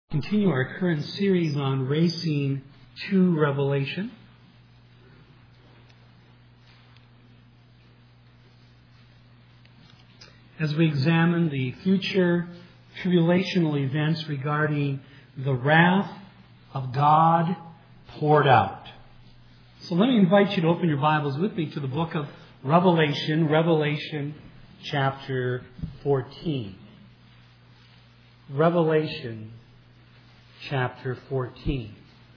Continue our current series on racing to Revelation. As we examine the future tribulational events regarding the wrath of God poured out. So let me invite you to open your Bibles with me to the book of Revelation, Revelation chapter 14. Revelation chapter 14.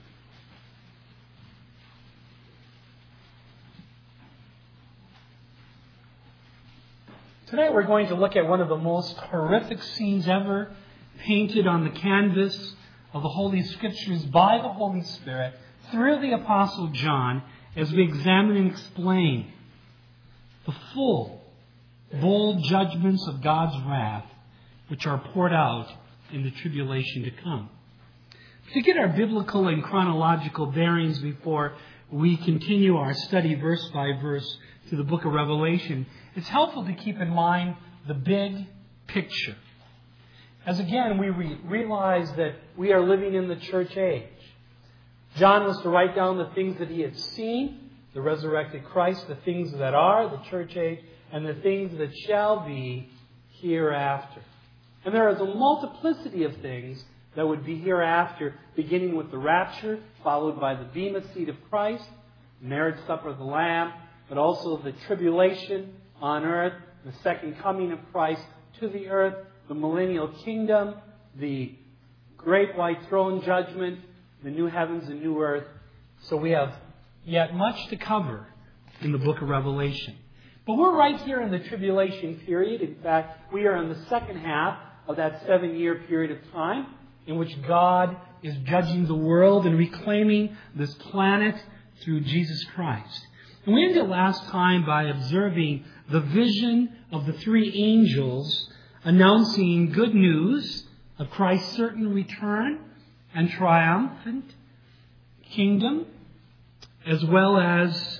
Today we're going to look at one of the most horrific scenes ever painted on the canvas of the Holy Scriptures by the Holy Spirit through the Apostle John as we examine and explain the full, bold judgments of God's wrath which are poured out in the tribulation to come. To get our biblical and chronological bearings before we continue our study verse by verse through the book of Revelation, it's helpful to keep in mind the big picture. As again, we realize that we are living in the church age. John was to write down the things that he had seen, the resurrected Christ, the things that are, the church age, and the things that shall be hereafter. And there is a multiplicity of things that would be hereafter, beginning with the rapture, followed by the bema seat of Christ, marriage supper of the Lamb, but also the tribulation on earth, the second coming of Christ to the earth, the millennial kingdom, the great white throne judgment, the new heavens and new earth. So we have yet much to cover in the book of Revelation. But we're right here in the tribulation period. In fact, we are in the second half of that 7-year period of time in which God is judging the world and reclaiming this planet through Jesus Christ. And we ended last time by observing the vision of the three angels announcing good news of Christ's certain return and triumphant kingdom, as well as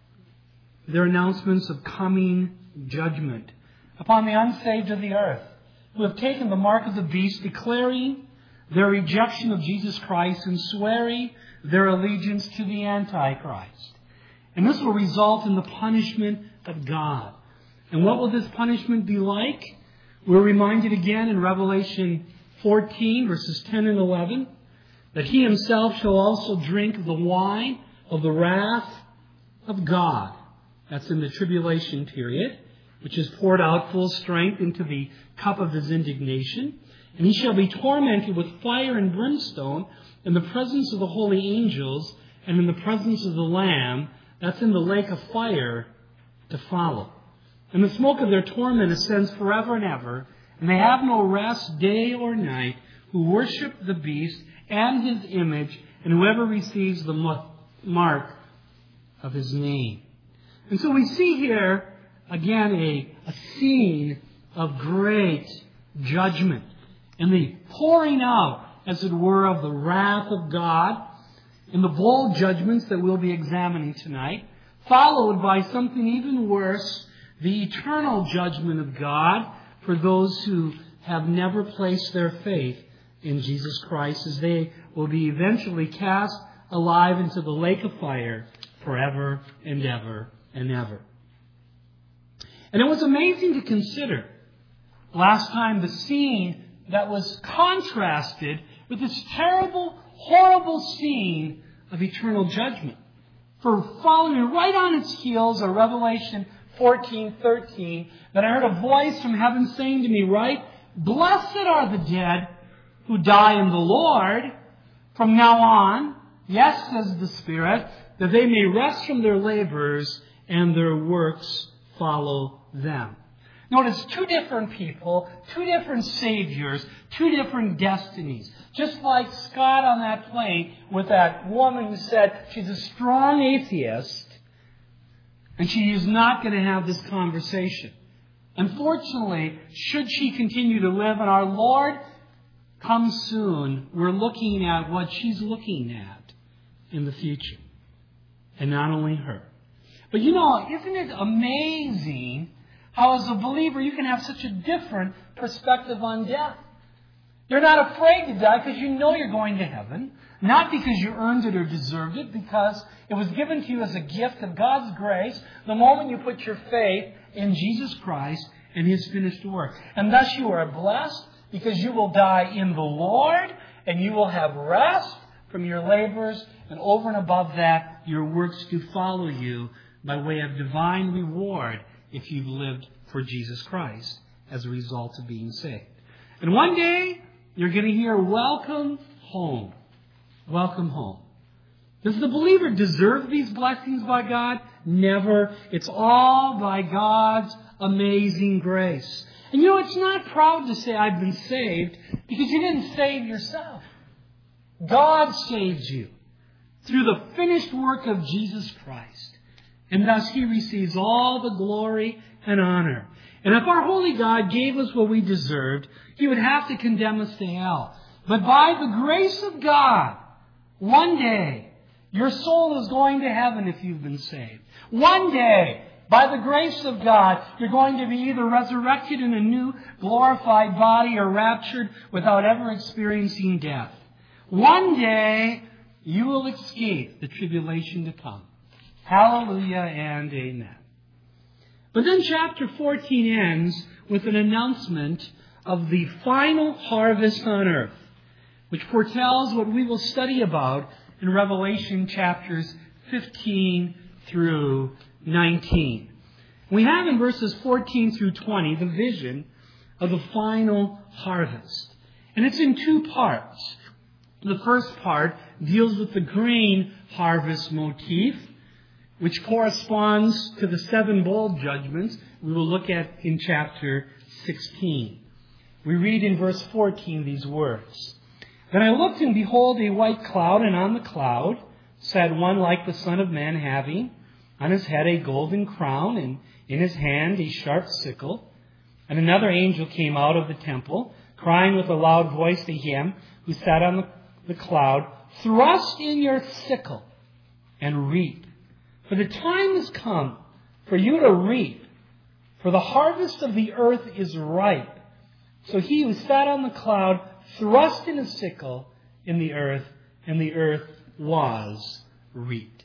their announcements of coming judgment upon the unsaved of the earth, who have taken the mark of the beast, declaring their rejection of Jesus Christ and swearing their allegiance to the Antichrist. And this will result in the punishment of God. And what will this punishment be like? We're reminded again in Revelation 14, verses 10 and 11, that he himself shall also drink the wine of the wrath of God. That's in the tribulation period, which is poured out full strength into the cup of his indignation. And he shall be tormented with fire and brimstone in the presence of the holy angels and in the presence of the Lamb. That's in the lake of fire to follow. And the smoke of their torment ascends forever and ever, and they have no rest day or night, who worship the beast and his image, and whoever receives the mark of his name. And so we see here, again, a scene of great judgment, and the pouring out, as it were, of the wrath of God in the bold judgments that we'll be examining tonight, followed by something even worse, the eternal judgment of God for those who have never placed their faith in Jesus Christ, as they will be eventually cast alive into the lake of fire forever and ever and ever. And it was amazing to consider last time the scene that was contrasted with this terrible, horrible scene of eternal judgment. For following right on its heels are Revelation 14:13, that I heard a voice from heaven saying to me, "Write, blessed are the dead who die in the Lord from now on, yes, says the Spirit, that they may rest from their labors and their works follow them." Notice two different people, two different saviors, two different destinies. Just like Scott on that plane with that woman who said she's a strong atheist and she is not going to have this conversation. Unfortunately, should she continue to live and our Lord comes soon, we're looking at what she's looking at in the future. And not only her. But isn't it amazing how as a believer you can have such a different perspective on death? You're not afraid to die because you know you're going to heaven. Not because you earned it or deserved it, because it was given to you as a gift of God's grace the moment you put your faith in Jesus Christ and His finished work. And thus you are blessed because you will die in the Lord and you will have rest from your labors, and over and above that, your works do follow you by way of divine reward if you've lived for Jesus Christ as a result of being saved. And one day, you're going to hear, welcome home. Welcome home. Does the believer deserve these blessings by God? Never. It's all by God's amazing grace. And you know, it's not proud to say I've been saved because you didn't save yourself. God saved you through the finished work of Jesus Christ. And thus He receives all the glory and honor. And if our holy God gave us what we deserved, He would have to condemn us to hell. But by the grace of God, one day, your soul is going to heaven if you've been saved. One day, by the grace of God, you're going to be either resurrected in a new glorified body or raptured without ever experiencing death. One day, you will escape the tribulation to come. Hallelujah and amen. But then chapter 14 ends with an announcement of the final harvest on earth, which foretells what we will study about in Revelation chapters 15 through 19. We have in verses 14 through 20 the vision of the final harvest. And it's in two parts. The first part deals with the grain harvest motif, which corresponds to the 7 bowl judgments we will look at in chapter 16. We read in verse 14 these words. Then I looked, and behold, a white cloud, and on the cloud sat one like the Son of Man, having on his head a golden crown, and in his hand a sharp sickle. And another angel came out of the temple, crying with a loud voice to him who sat on the cloud, thrust in your sickle and reap. For the time has come for you to reap, for the harvest of the earth is ripe. So he who sat on the cloud thrust in a sickle in the earth, and the earth was reaped.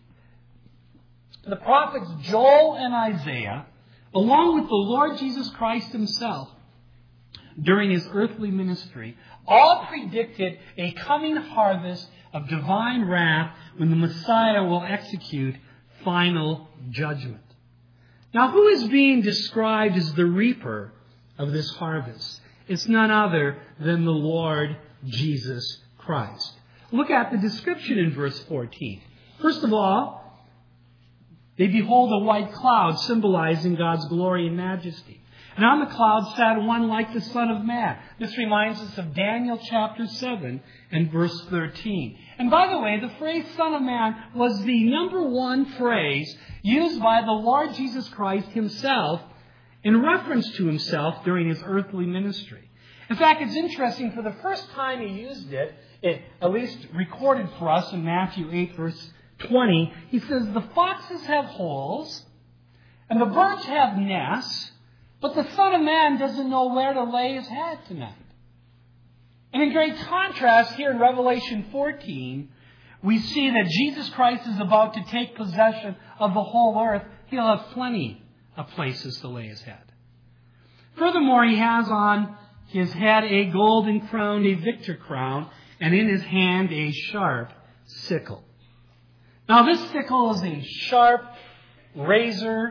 The prophets Joel and Isaiah, along with the Lord Jesus Christ Himself, during His earthly ministry, all predicted a coming harvest of divine wrath when the Messiah will execute final judgment. Now, who is being described as the reaper of this harvest? It's none other than the Lord Jesus Christ. Look at the description in verse 14. First of all, they behold a white cloud symbolizing God's glory and majesty. And on the cloud sat one like the Son of Man. This reminds us of Daniel chapter 7 and verse 13. And by the way, the phrase Son of Man was the number one phrase used by the Lord Jesus Christ Himself in reference to Himself during His earthly ministry. In fact, it's interesting, for the first time He used it, at least recorded for us in Matthew 8 verse 20, He says, the foxes have holes, and the birds have nests, but the Son of Man doesn't know where to lay His head tonight. And in great contrast, here in Revelation 14, we see that Jesus Christ is about to take possession of the whole earth. He'll have plenty of places to lay His head. Furthermore, He has on His head a golden crown, a victor crown, and in His hand a sharp sickle. Now, this sickle is a sharp razor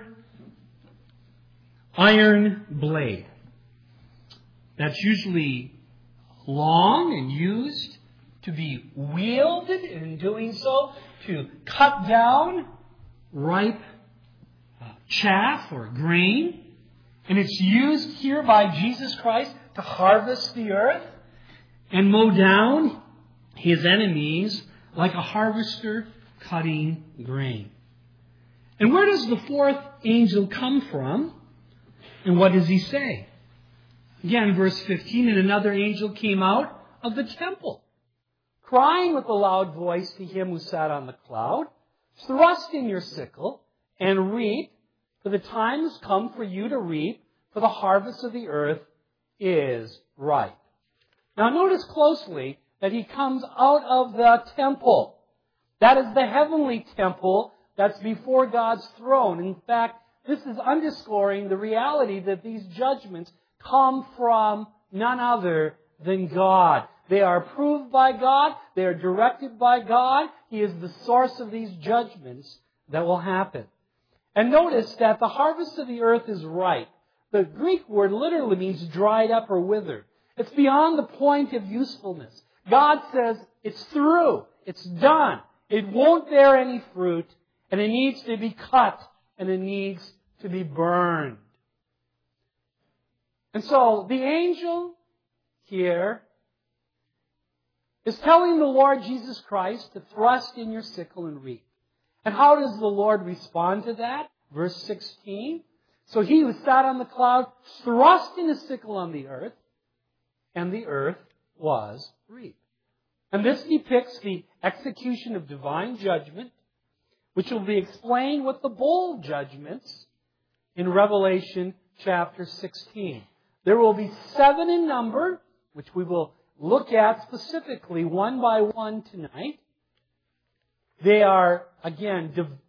iron blade that's usually long and used to be wielded, and in doing so, to cut down ripe chaff or grain. And it's used here by Jesus Christ to harvest the earth and mow down His enemies like a harvester cutting grain. And where does the fourth angel come from? And what does he say? Again, verse 15, and another angel came out of the temple, crying with a loud voice to him who sat on the cloud, thrust in your sickle and reap, for the time has come for you to reap, for the harvest of the earth is ripe. Now notice closely that he comes out of the temple. That is the heavenly temple that's before God's throne. In fact, this is underscoring the reality that these judgments come from none other than God. They are approved by God. They are directed by God. He is the source of these judgments that will happen. And notice that the harvest of the earth is ripe. The Greek word literally means dried up or withered. It's beyond the point of usefulness. God says it's through. It's done. It won't bear any fruit, and it needs to be cut, and it needs to be burned. And so the angel here is telling the Lord Jesus Christ to thrust in your sickle and reap. And how does the Lord respond to that? Verse 16. So he who sat on the cloud thrust in his sickle on the earth, and the earth was reaped. And this depicts the execution of divine judgment, which will be explained with the bowl judgments in Revelation chapter 16. There will be 7 in number, which we will look at specifically one by one tonight. They are, again,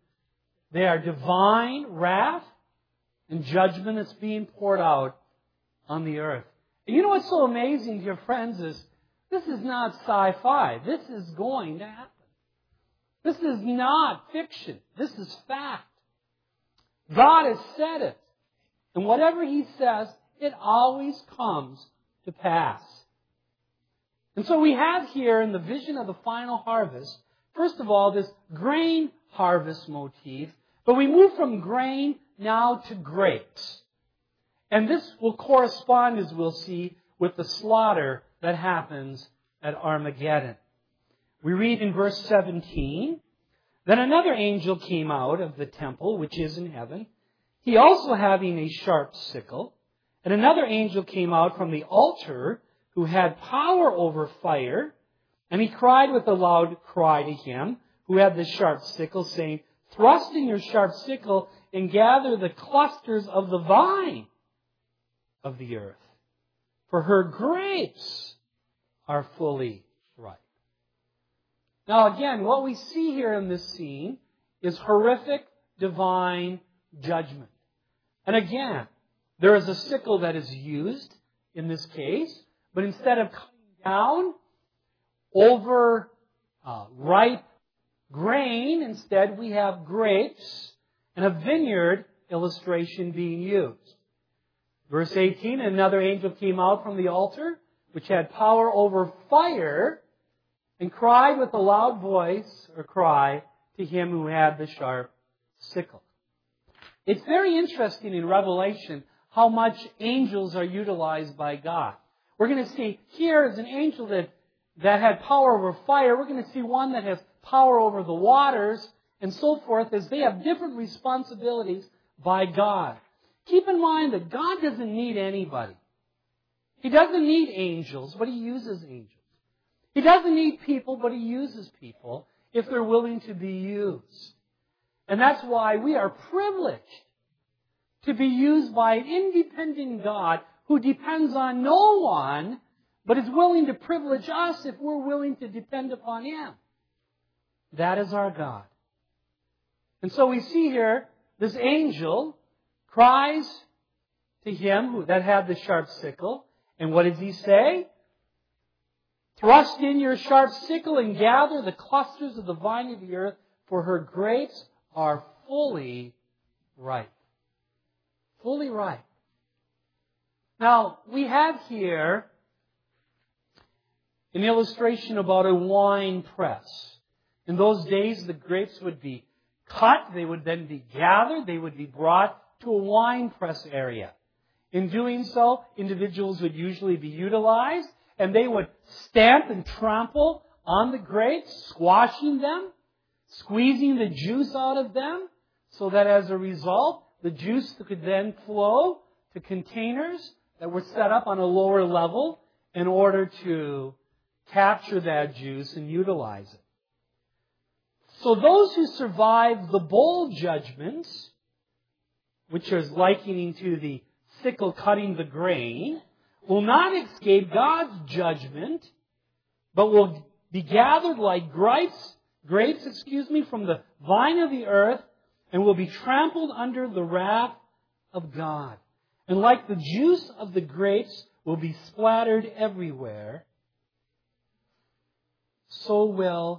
divine wrath and judgment that's being poured out on the earth. And you know what's so amazing, dear friends, is this is not sci-fi. This is going to happen. This is not fiction. This is fact. God has said it. And whatever He says, it always comes to pass. And so we have here in the vision of the final harvest, first of all, this grain harvest motif. But we move from grain now to grapes. And this will correspond, as we'll see, with the slaughter that happens at Armageddon. We read in verse 17, Then another angel came out of the temple, which is in heaven, he also having a sharp sickle. And another angel came out from the altar, who had power over fire, and he cried with a loud cry to him who had the sharp sickle, saying, Thrust in your sharp sickle and gather the clusters of the vine of the earth, for her grapes are fully ripe. Now again, what we see here in this scene is horrific divine judgment. And again, there is a sickle that is used in this case, but instead of cutting down over ripe grain, instead we have grapes and a vineyard illustration being used. Verse 18, Another angel came out from the altar, which had power over fire, and cried with a loud voice, or cry, to him who had the sharp sickle. It's very interesting in Revelation how much angels are utilized by God. We're going to see here is an angel that had power over fire. We're going to see one that has power over the waters and so forth, as they have different responsibilities by God. Keep in mind that God doesn't need anybody. He doesn't need angels, but He uses angels. He doesn't need people, but He uses people if they're willing to be used. And that's why we are privileged to be used by an independent God who depends on no one, but is willing to privilege us if we're willing to depend upon Him. That is our God. And so we see here, this angel cries to him that had the sharp sickle. And what does he say? Thrust in your sharp sickle and gather the clusters of the vine of the earth, for her grapes are fully ripe. Fully ripe. Now, we have here an illustration about a wine press. In those days, the grapes would be cut, they would then be gathered, they would be brought to a wine press area. In doing so, individuals would usually be utilized, and they would stamp and trample on the grapes, squashing them, squeezing the juice out of them, so that as a result, the juice could then flow to containers that were set up on a lower level in order to capture that juice and utilize it. So those who survived the bowl judgments, which is likening to the sickle cutting the grain, will not escape God's judgment, but will be gathered like grapes from the vine of the earth, and will be trampled under the wrath of God. And like the juice of the grapes will be splattered everywhere, so will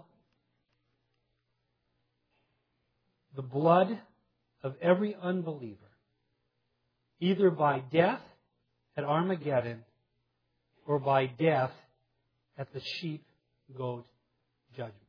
the blood of every unbeliever, either by death at Armageddon or by death at the sheep-goat judgments.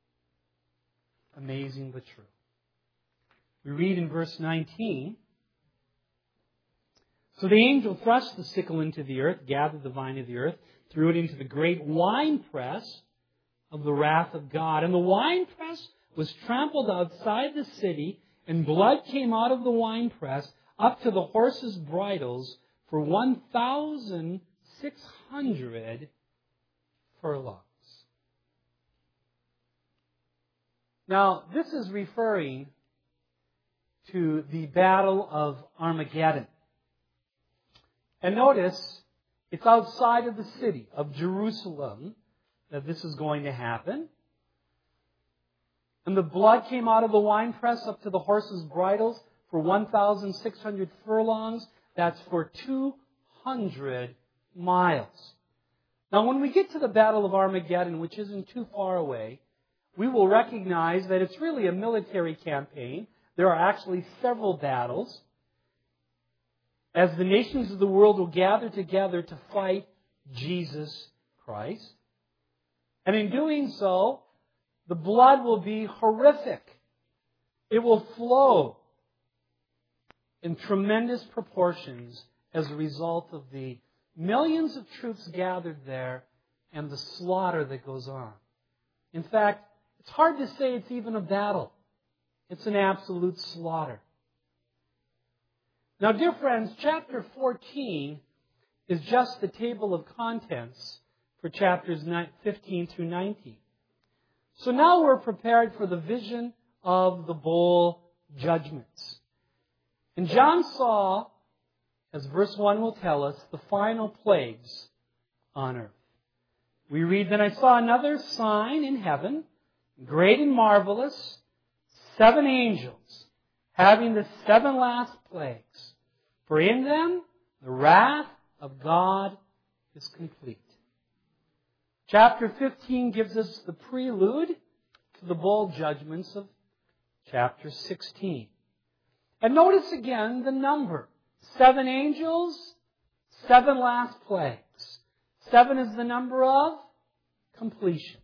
Amazing but true. We read in verse 19, so the angel thrust the sickle into the earth, gathered the vine of the earth, threw it into the great winepress of the wrath of God. And the winepress was trampled outside the city, and blood came out of the winepress up to the horses' bridles for 1,600 furlongs. Now, this is referring to the Battle of Armageddon. And notice, it's outside of the city of Jerusalem that this is going to happen. And the blood came out of the winepress up to the horses' bridles for 1,600 furlongs. That's for 200 miles. Now, when we get to the Battle of Armageddon, which isn't too far away, we will recognize that it's really a military campaign. There are actually several battles, as the nations of the world will gather together to fight Jesus Christ. And in doing so, the blood will be horrific. It will flow in tremendous proportions as a result of the millions of troops gathered there and the slaughter that goes on. In fact, it's hard to say it's even a battle. It's an absolute slaughter. Now, dear friends, chapter 14 is just the table of contents for chapters 15 through 19. So now we're prepared for the vision of the bowl judgments. And John saw, as verse 1 will tell us, the final plagues on earth. We read, then I saw another sign in heaven, great and marvelous, 7 angels, having the 7 last plagues. For in them the wrath of God is complete. Chapter 15 gives us the prelude to the bowl judgments of chapter 16. And notice again the number. 7 angels, 7 last plagues. 7 is the number of completion.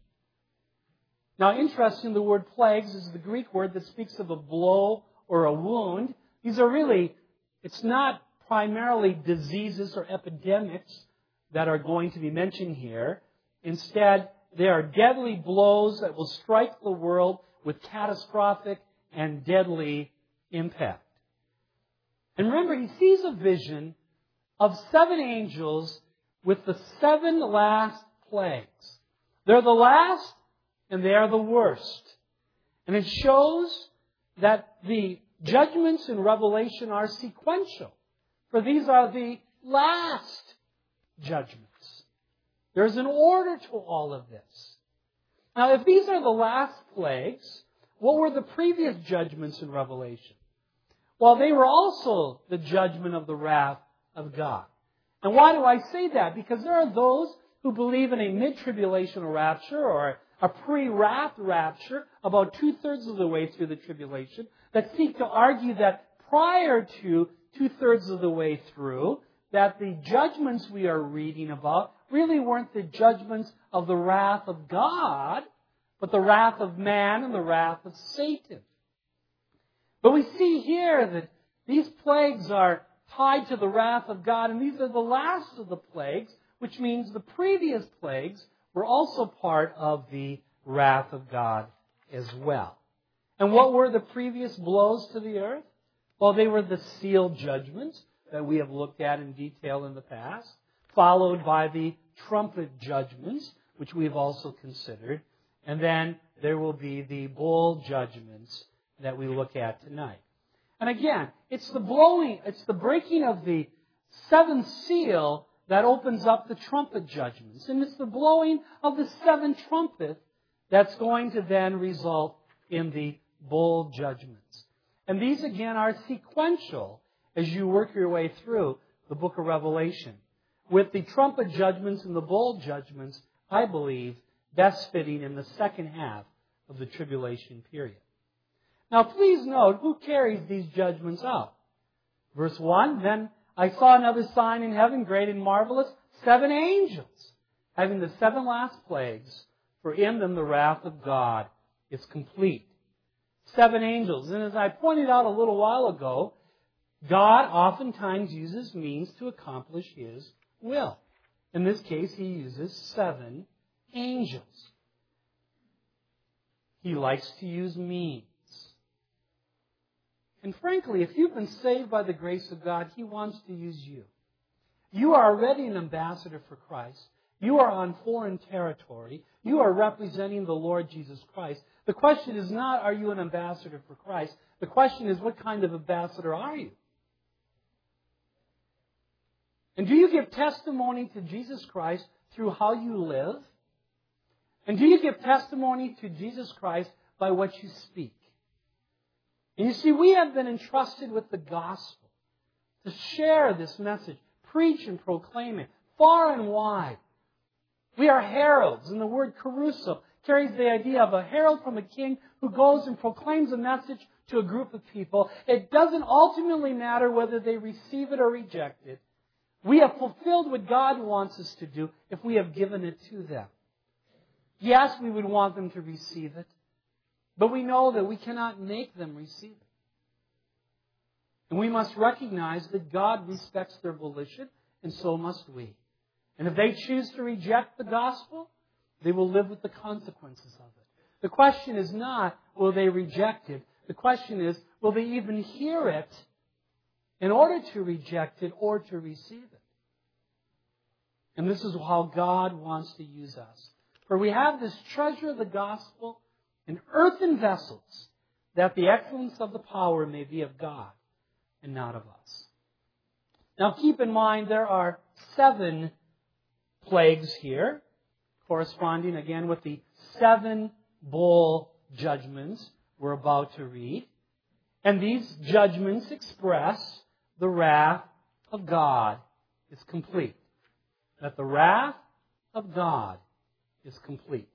Now, interesting, the word plagues is the Greek word that speaks of a blow or a wound. These are really, it's not primarily diseases or epidemics that are going to be mentioned here. Instead, they are deadly blows that will strike the world with catastrophic and deadly impact. And remember, he sees a vision of 7 angels with the 7 last plagues. They're the last and they are the worst. And it shows that the judgments in Revelation are sequential. For these are the last judgments. There's an order to all of this. Now, if these are the last plagues, what were the previous judgments in Revelation? Well, they were also the judgment of the wrath of God. And why do I say that? Because there are those who believe in a mid-tribulational rapture or a pre-wrath rapture about 2/3 of the way through the tribulation that seek to argue that prior to 2/3 of the way through, that the judgments we are reading about really weren't the judgments of the wrath of God, but the wrath of man and the wrath of Satan. But we see here that these plagues are tied to the wrath of God, and these are the last of the plagues, which means the previous plagues were also part of the wrath of God as well. And what were the previous blows to the earth? Well, they were the seal judgments that we have looked at in detail in the past, followed by the trumpet judgments, which we have also considered. And then there will be the bowl judgments that we look at tonight. And again, it's the breaking of the 7th seal that opens up the trumpet judgments. And it's the blowing of the seventh trumpet that's going to then result in the bowl judgments. And these again are sequential as you work your way through the book of Revelation. With the trumpet judgments and the bowl judgments, I believe, best fitting in the second half of the tribulation period. Now please note who carries these judgments out. Verse 1, then I saw another sign in heaven, great and marvelous, 7 angels, having the 7 last plagues, for in them the wrath of God is complete. 7 angels. And as I pointed out a little while ago, God oftentimes uses means to accomplish His will. In this case, He uses 7 angels. He likes to use means. And frankly, if you've been saved by the grace of God, He wants to use you. You are already an ambassador for Christ. You are on foreign territory. You are representing the Lord Jesus Christ. The question is not, are you an ambassador for Christ? The question is, what kind of ambassador are you? And do you give testimony to Jesus Christ through how you live? And do you give testimony to Jesus Christ by what you speak? And you see, we have been entrusted with the gospel to share this message, preach and proclaim it far and wide. We are heralds, and the word kerusso carries the idea of a herald from a king who goes and proclaims a message to a group of people. It doesn't ultimately matter whether they receive it or reject it. We have fulfilled what God wants us to do if we have given it to them. Yes, we would want them to receive it, but we know that we cannot make them receive it. And we must recognize that God respects their volition, and so must we. And if they choose to reject the gospel, they will live with the consequences of it. The question is not, will they reject it? The question is, will they even hear it in order to reject it or to receive it? And this is how God wants to use us. For we have this treasure of the gospel in earthen vessels, that the excellence of the power may be of God and not of us. Now keep in mind there are 7 plagues here, corresponding again with the 7 bowl judgments we're about to read. And these judgments express the wrath of God is complete. That the wrath of God is complete.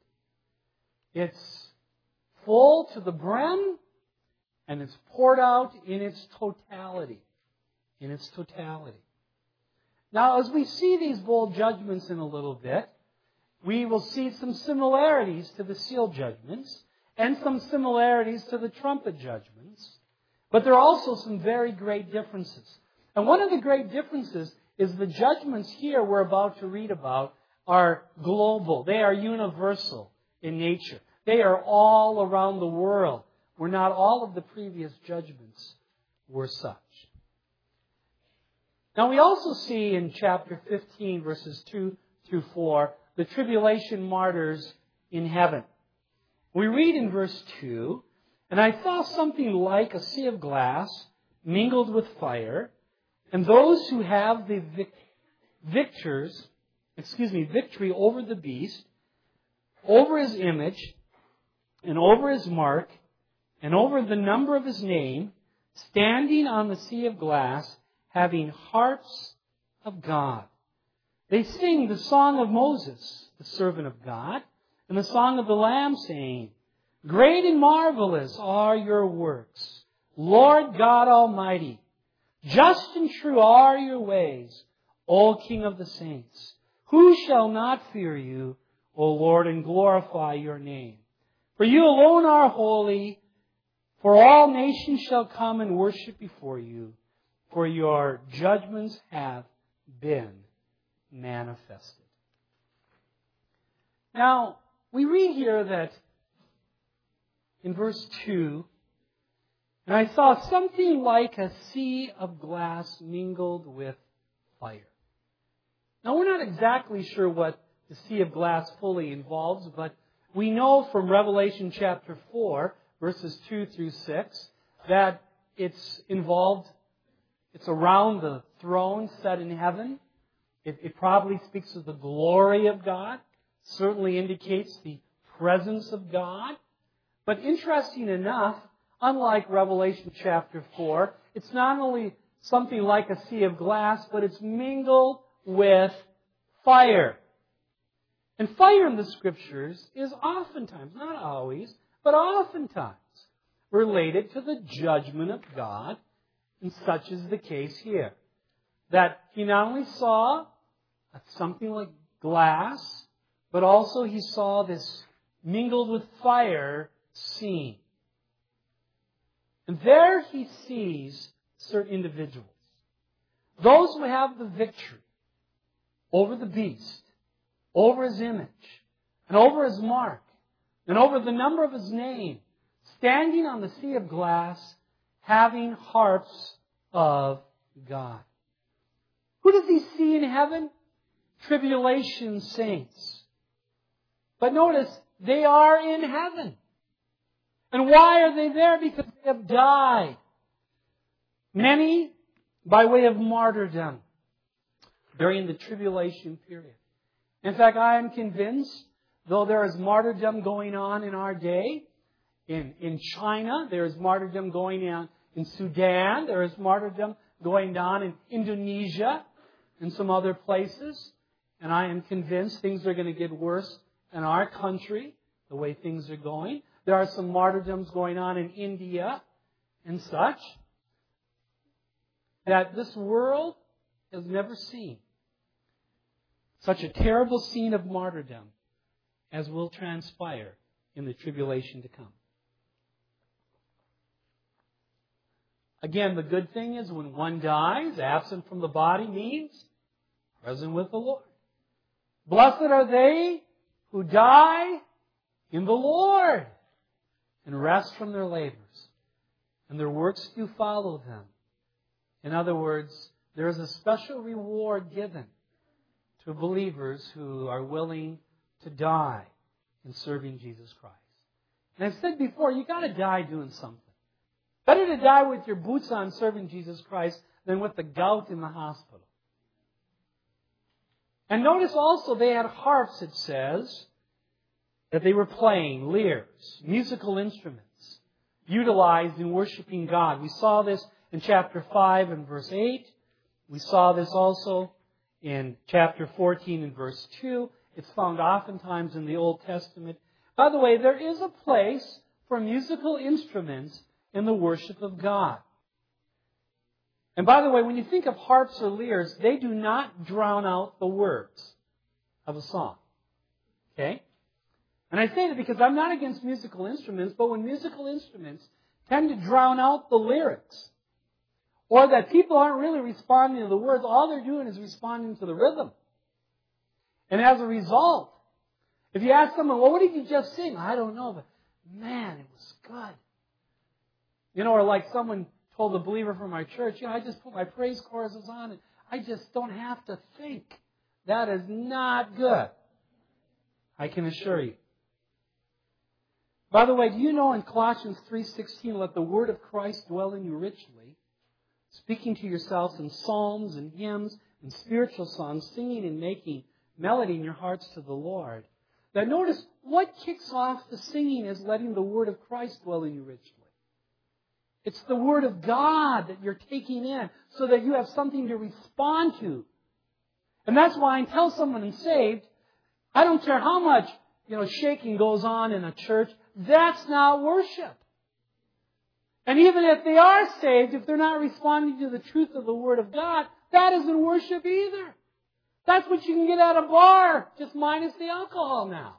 It's full to the brim, and it's poured out in its totality. In its totality. Now, as we see these bowl judgments in a little bit, we will see some similarities to the seal judgments and some similarities to the trumpet judgments. But there are also some very great differences. And one of the great differences is the judgments here we're about to read about are global. They are universal in nature. They are all around the world, where not all of the previous judgments were such. Now we also see in chapter 15, verses 2 through 4, the tribulation martyrs in heaven. We read in verse 2, and I saw something like a sea of glass mingled with fire, and those who have the victory over the beast, over his image, and over his mark, and over the number of his name, standing on the sea of glass, having harps of God. They sing the song of Moses, the servant of God, and the song of the Lamb, saying, Great and marvelous are your works, Lord God Almighty. Just and true are your ways, O King of the saints. Who shall not fear you, O Lord, and glorify your name? For you alone are holy, for all nations shall come and worship before you, for your judgments have been manifested. Now, we read here that in verse 2, and I saw something like a sea of glass mingled with fire. Now, we're not exactly sure what the sea of glass fully involves, but we know from Revelation chapter 4, verses 2 through 6, that it's around the throne set in heaven, It probably speaks of the glory of God. Certainly indicates the presence of God. But interesting enough, unlike Revelation chapter 4, it's not only something like a sea of glass, but it's mingled with fire. And fire in the Scriptures is oftentimes, not always, but oftentimes related to the judgment of God, and such is the case here. That he not only saw something like glass, but also he saw this mingled with fire scene. And there he sees certain individuals. Those who have the victory over the beast, over his image, and over his mark, and over the number of his name, standing on the sea of glass, having harps of God. Who does he see in heaven? Tribulation saints. But notice, they are in heaven. And why are they there? Because they have died. Many by way of martyrdom during the tribulation period. In fact, I am convinced, though there is martyrdom going on in our day, in China, there is martyrdom going on in Sudan, there is martyrdom going on in Indonesia, and some other places. And I am convinced things are going to get worse in our country, the way things are going. There are some martyrdoms going on in India and such, that this world has never seen such a terrible scene of martyrdom as will transpire in the tribulation to come. Again, the good thing is when one dies, absent from the body means present with the Lord. Blessed are they who die in the Lord and rest from their labors, and their works do follow them. In other words, there is a special reward given to believers who are willing to die in serving Jesus Christ. And I've said before, you've got to die doing something. Better to die with your boots on serving Jesus Christ than with the gout in the hospital. And notice also they had harps, it says, that they were playing, lyres, musical instruments, utilized in worshiping God. We saw this in chapter 5 and verse 8. We saw this also in chapter 14 and verse 2. It's found oftentimes in the Old Testament. By the way, there is a place for musical instruments in the worship of God. And by the way, when you think of harps or lyres, they do not drown out the words of a song. Okay? And I say that because I'm not against musical instruments, but when musical instruments tend to drown out the lyrics, or that people aren't really responding to the words, all they're doing is responding to the rhythm. And as a result, if you ask someone, well, what did you just sing? I don't know, but man, it was good. You know, or like someone told a believer from our church, I just put my praise choruses on and I just don't have to think. That is not good. I can assure you. By the way, do you know in Colossians 3:16, let the word of Christ dwell in you richly, speaking to yourselves in psalms and hymns and spiritual songs, singing and making melody in your hearts to the Lord. Now notice, what kicks off the singing is letting the word of Christ dwell in you richly. It's the Word of God that you're taking in so that you have something to respond to. And that's why until someone is saved, I don't care how much, shaking goes on in a church, that's not worship. And even if they are saved, if they're not responding to the truth of the Word of God, that isn't worship either. That's what you can get at a bar, just minus the alcohol now.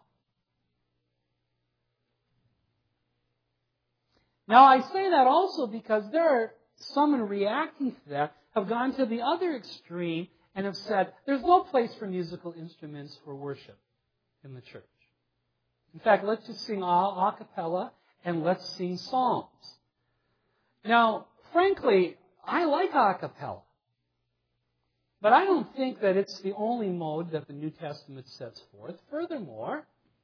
Now, I say that also because there are some in reacting to that have gone to the other extreme and have said, there's no place for musical instruments for worship in the church. In fact, let's just sing a cappella and let's sing psalms. Now, frankly, I like a cappella. But I don't think that it's the only mode that the New Testament sets forth. Furthermore,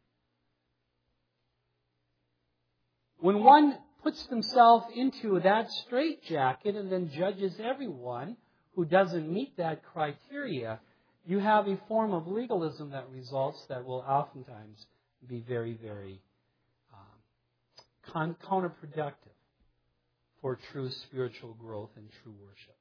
when one puts themselves into that straitjacket and then judges everyone who doesn't meet that criteria, you have a form of legalism that results that will oftentimes be very, very counterproductive for true spiritual growth and true worship.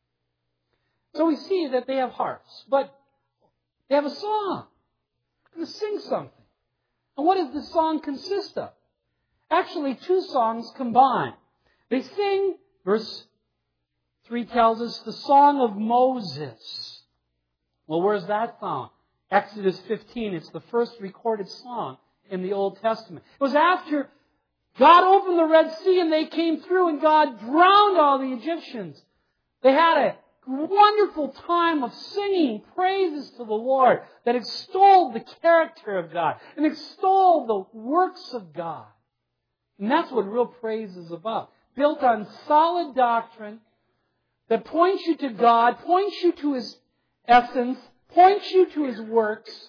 So we see that they have harps, but they have a song. They're going to sing something. And what does the song consist of? Actually, two songs combined. They sing, verse 3 tells us, the song of Moses. Well, where's that found? Exodus 15. It's the first recorded song in the Old Testament. It was after God opened the Red Sea and they came through and God drowned all the Egyptians. They had a wonderful time of singing praises to the Lord that extolled the character of God and extolled the works of God. And that's what real praise is about. Built on solid doctrine that points you to God, points you to His essence, points you to His works,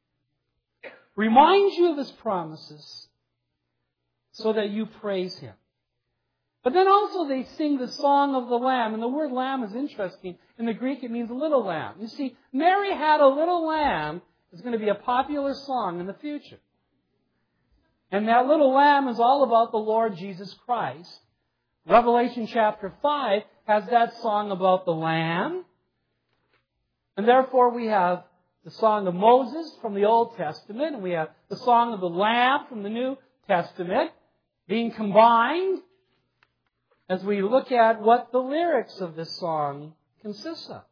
reminds you of His promises, so that you praise Him. But then also they sing the song of the Lamb. And the word lamb is interesting. In the Greek it means little lamb. You see, Mary had a little lamb is going to be a popular song in the future. And that little lamb is all about the Lord Jesus Christ. Revelation chapter 5 has that song about the Lamb. And therefore we have the song of Moses from the Old Testament, and we have the song of the Lamb from the New Testament being combined as we look at what the lyrics of this song consist of.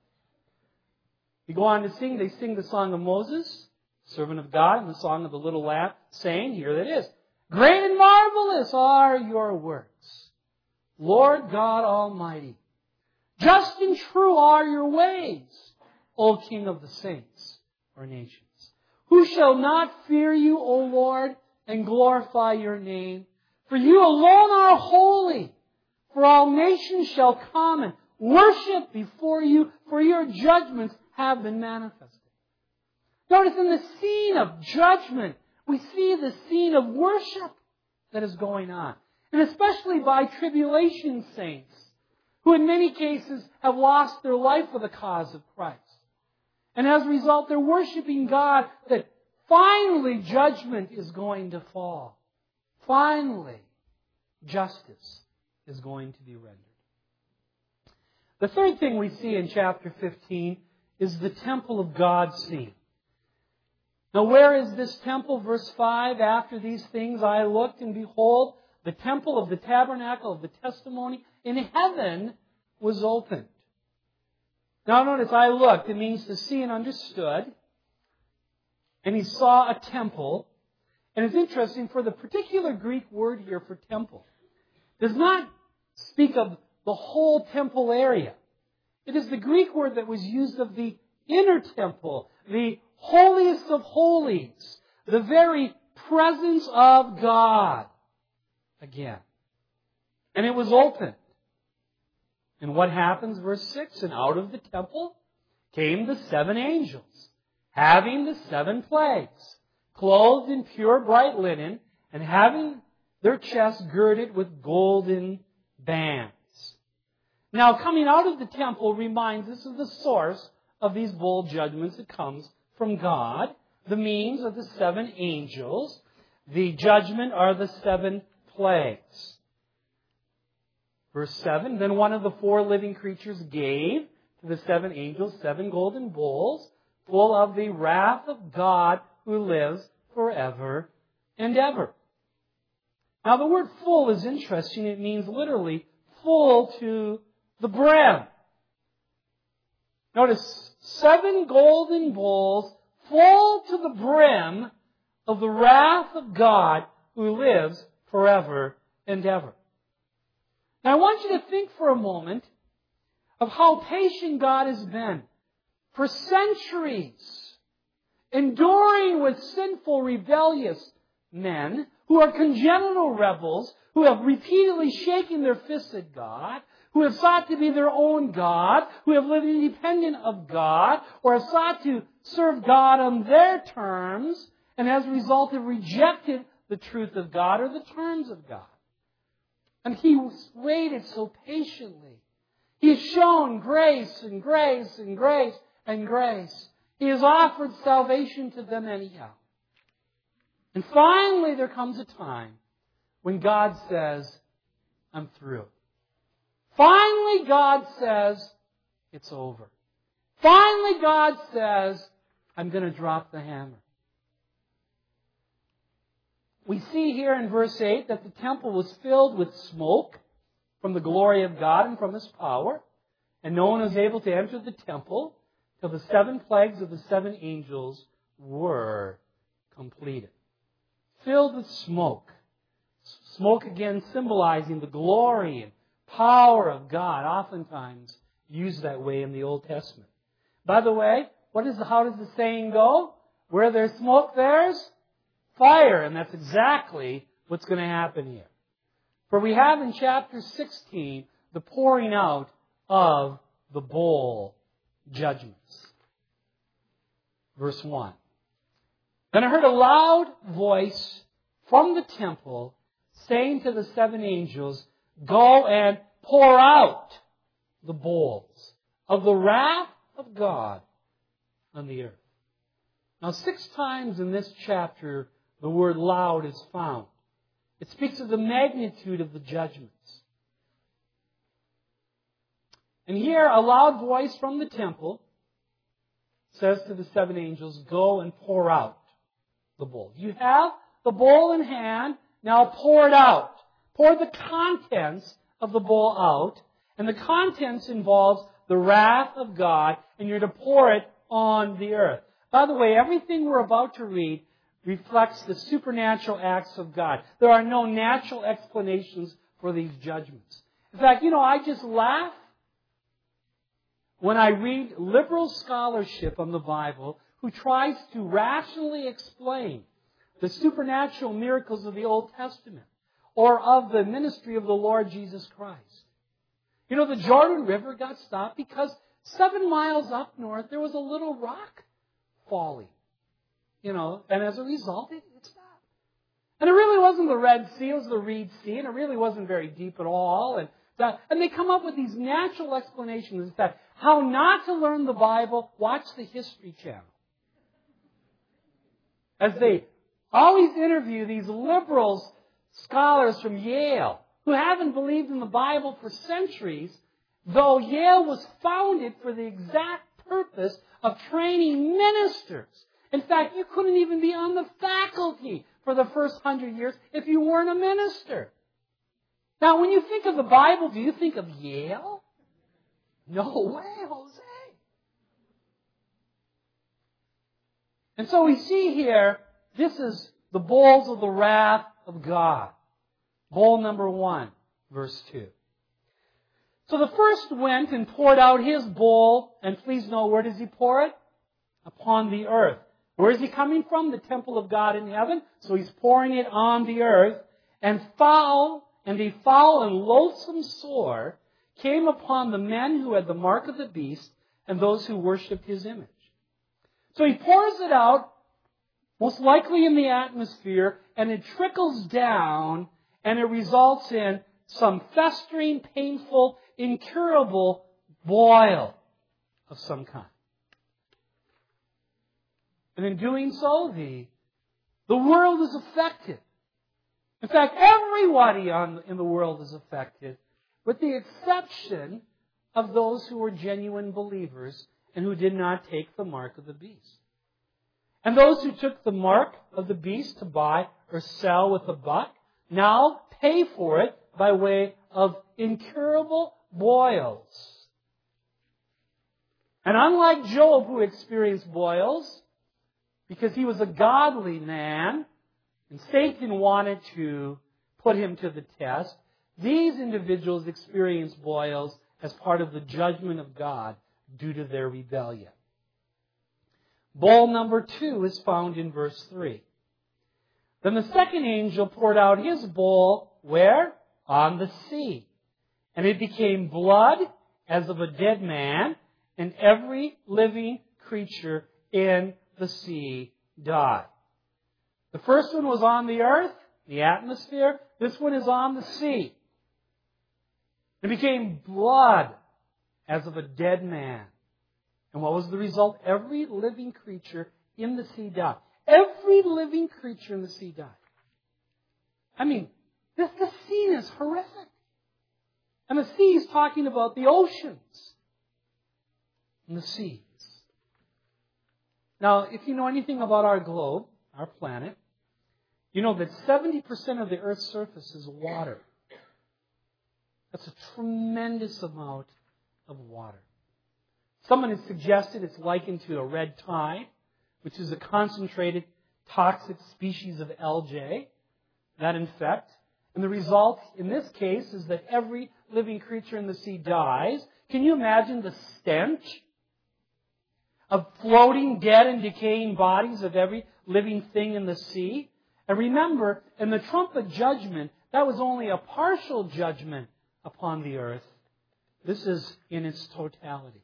We go on to sing, they sing the song of Moses, servant of God, and the song of the little lamb, saying, here it is, great and marvelous are your works, Lord God Almighty. Just and true are your ways, O King of the saints or nations. Who shall not fear you, O Lord, and glorify your name? For you alone are holy. For all nations shall come and worship before you, for your judgments have been manifested. Notice in the scene of judgment, we see the scene of worship that is going on. And especially by tribulation saints, who in many cases have lost their life for the cause of Christ. And as a result, they're worshiping God that finally judgment is going to fall. Finally, justice is going to be rendered. The third thing we see in chapter 15 is the temple of God scene. Now where is this temple? Verse 5, after these things I looked, and behold, the temple of the tabernacle of the testimony in heaven was opened. Now notice, I looked, it means to see and understood. And he saw a temple. And it's interesting, for the particular Greek word here for temple does not speak of the whole temple area. It is the Greek word that was used of the inner temple, the holiest of holies, the very presence of God. Again. And it was opened. And what happens? Verse 6, and out of the temple came the 7 angels, having the 7 plagues, clothed in pure bright linen, and having their chests girded with golden bands. Now, coming out of the temple reminds us of the source of these bold judgments. It comes from God. The means of the 7 angels. The judgment are the 7 plagues. Verse 7, then one of the 4 living creatures gave to the 7 angels 7 golden bowls full of the wrath of God who lives forever and ever. Now the word full is interesting. It means literally full to the brim. Notice 7 golden bowls full to the brim of the wrath of God who lives forever and ever. Now I want you to think for a moment of how patient God has been for centuries, enduring with sinful, rebellious men who are congenital rebels, who have repeatedly shaken their fists at God, who have sought to be their own God, who have lived independent of God, or have sought to serve God on their terms, and as a result have rejected the truth of God or the terms of God. And He waited so patiently. He has shown grace and grace and grace and grace. He has offered salvation to them anyhow. And finally there comes a time when God says, I'm through. Finally God says, it's over. Finally God says, I'm going to drop the hammer. We see here in verse 8 that the temple was filled with smoke from the glory of God and from His power, and no one was able to enter the temple till the 7 plagues of the 7 angels were completed. Filled with smoke. Smoke again symbolizing the glory and power of God, oftentimes used that way in the Old Testament. By the way, how does the saying go? Where there's smoke, there's fire. And that's exactly what's going to happen here. For we have in chapter 16 the pouring out of the bowl judgments. Verse 1. Then I heard a loud voice from the temple saying to the 7 angels, go and pour out the bowls of the wrath of God on the earth. Now 6 times in this chapter the word loud is found. It speaks of the magnitude of the judgments. And here a loud voice from the temple says to the 7 angels, go and pour out the bowl. You have the bowl in hand, now pour it out. Pour the contents of the bowl out, and the contents involves the wrath of God, and you're to pour it on the earth. By the way, everything we're about to read reflects the supernatural acts of God. There are no natural explanations for these judgments. In fact, I just laugh when I read liberal scholarship on the Bible who tries to rationally explain the supernatural miracles of the Old Testament or of the ministry of the Lord Jesus Christ. The Jordan River got stopped because 7 miles up north there was a little rock falling. And as a result, it stopped. And it really wasn't the Red Sea, it was the Reed Sea, and it really wasn't very deep at all. And they come up with these natural explanations. In fact, how not to learn the Bible, watch the History Channel. As they always interview these liberals, scholars from Yale, who haven't believed in the Bible for centuries, though Yale was founded for the exact purpose of training ministers. In fact, you couldn't even be on the faculty for the first 100 years if you weren't a minister. Now, when you think of the Bible, do you think of Yale? No way, Jose. And so we see here, this is the bowls of the wrath of God. Bowl number 1, verse 2. So the first went and poured out his bowl, and please know, where does he pour it? Upon the earth. Where is he coming from? The temple of God in heaven. So he's pouring it on the earth. And a foul and loathsome sore came upon the men who had the mark of the beast and those who worshipped his image. So he pours it out, most likely in the atmosphere, and it trickles down, and it results in some festering, painful, incurable boil of some kind. And in doing so, the world is affected. In fact, everybody in the world is affected, with the exception of those who were genuine believers and who did not take the mark of the beast. And those who took the mark of the beast to buy or sell with a buck now pay for it by way of incurable boils. And unlike Job, who experienced boils, because he was a godly man, and Satan wanted to put him to the test, these individuals experienced boils as part of the judgment of God due to their rebellion. Bowl number 2 is found in verse 3. Then the second angel poured out his bowl, where? On the sea. And it became blood as of a dead man, and every living creature in the sea died. The first one was on the earth, the atmosphere. This one is on the sea. It became blood as of a dead man. And what was the result? Every living creature in the sea died. Every living creature in the sea died. I mean, this scene is horrific. And the sea is talking about the oceans and the seas. Now, if you know anything about our globe, our planet, you know that 70% of the Earth's surface is water. That's a tremendous amount of water. Someone has suggested it's likened to a red tide, which is a concentrated toxic species of algae that infect. And the result in this case is that every living creature in the sea dies. Can you imagine the stench of floating dead and decaying bodies of every living thing in the sea? And remember, in the trumpet judgment, that was only a partial judgment upon the earth. This is in its totality.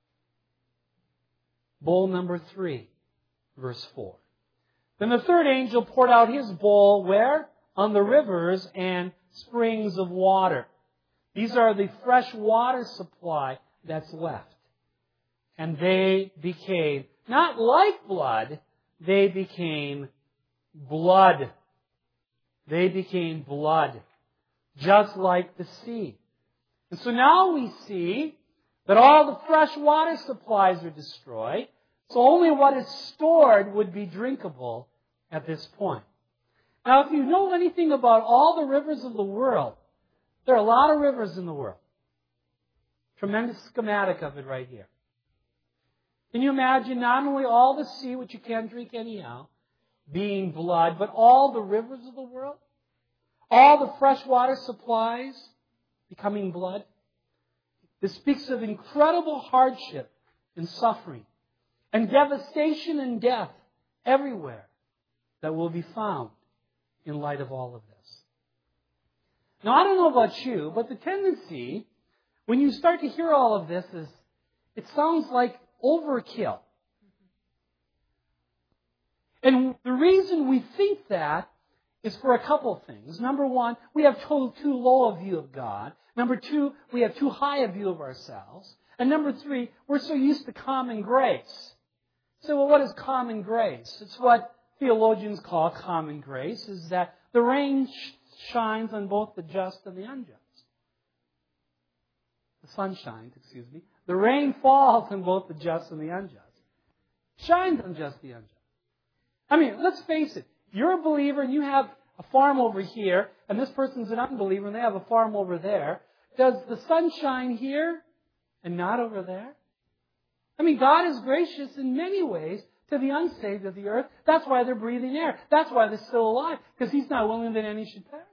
Bowl number 3, verse 4. Then the third angel poured out his bowl where? On the rivers and springs of water. These are the fresh water supply that's left. And they became, not like blood, they became blood. They became blood, just like the sea. And so now we see that all the fresh water supplies are destroyed, so only what is stored would be drinkable at this point. Now, if you know anything about all the rivers of the world, there are a lot of rivers in the world. Tremendous schematic of it right here. Can you imagine not only all the sea, which you can't drink anyhow, being blood, but all the rivers of the world? All the fresh water supplies becoming blood? This speaks of incredible hardship and suffering and devastation and death everywhere that will be found in light of all of this. Now, I don't know about you, but the tendency, when you start to hear all of this, is it sounds like overkill. And the reason we think that is for a couple of things. Number one, we have too low a view of God. Number two, we have too high a view of ourselves. And number three, we're so used to common grace. So, well, what is common grace? It's what theologians call common grace, is that the rain shines on both the just and the unjust. The sun shines, The rain falls on both the just and the unjust. Shines on just the unjust. I mean, let's face it. You're a believer and you have a farm over here, and this person's an unbeliever and they have a farm over there. Does the sun shine here and not over there? I mean, God is gracious in many ways to the unsaved of the earth. That's why they're breathing air. That's why they're still alive, because He's not willing that any should perish.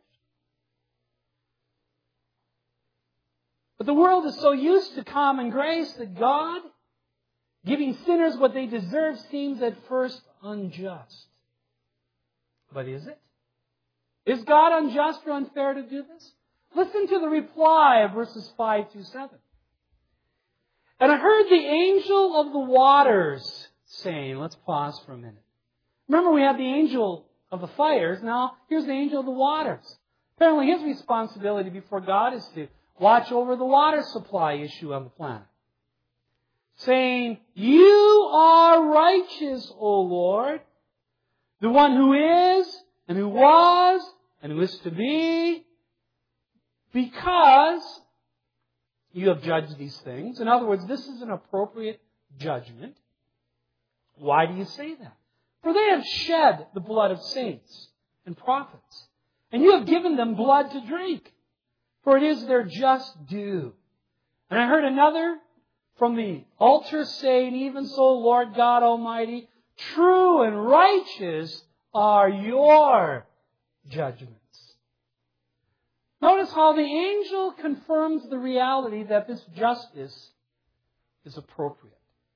But the world is so used to common grace that God, giving sinners what they deserve, seems at first unjust. But is it? Is God unjust or unfair to do this? Listen to the reply of verses 5 through 7. And I heard the angel of the waters saying, let's pause for a minute. Remember, we have the angel of the fires. Now, here's the angel of the waters. Apparently, his responsibility before God is to watch over the water supply issue on the planet. Saying, you are righteous, O Lord, the one who is, and who was, and who is to be, because you have judged these things. In other words, this is an appropriate judgment. Why do you say that? For they have shed the blood of saints and prophets, and you have given them blood to drink, for it is their just due. And I heard another from the altar saying, even so, Lord God Almighty, true and righteous are your judgments. Notice how the angel confirms the reality that this justice is appropriate.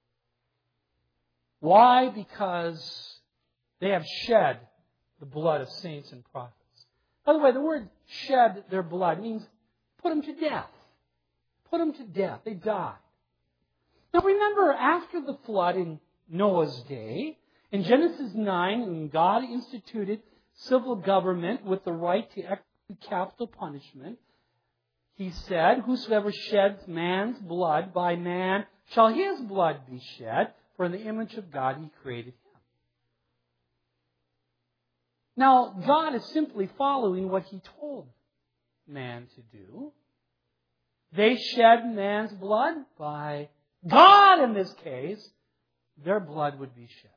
Why? Because they have shed the blood of saints and prophets. By the way, the word shed their blood means put them to death. Put them to death. They died. Now remember, after the flood in Noah's day, in Genesis 9, when God instituted civil government with the right to execute capital punishment, he said, whosoever sheds man's blood, by man shall his blood be shed, for in the image of God he created him. Now, God is simply following what he told man to do. They shed man's blood, by God in this case, their blood would be shed.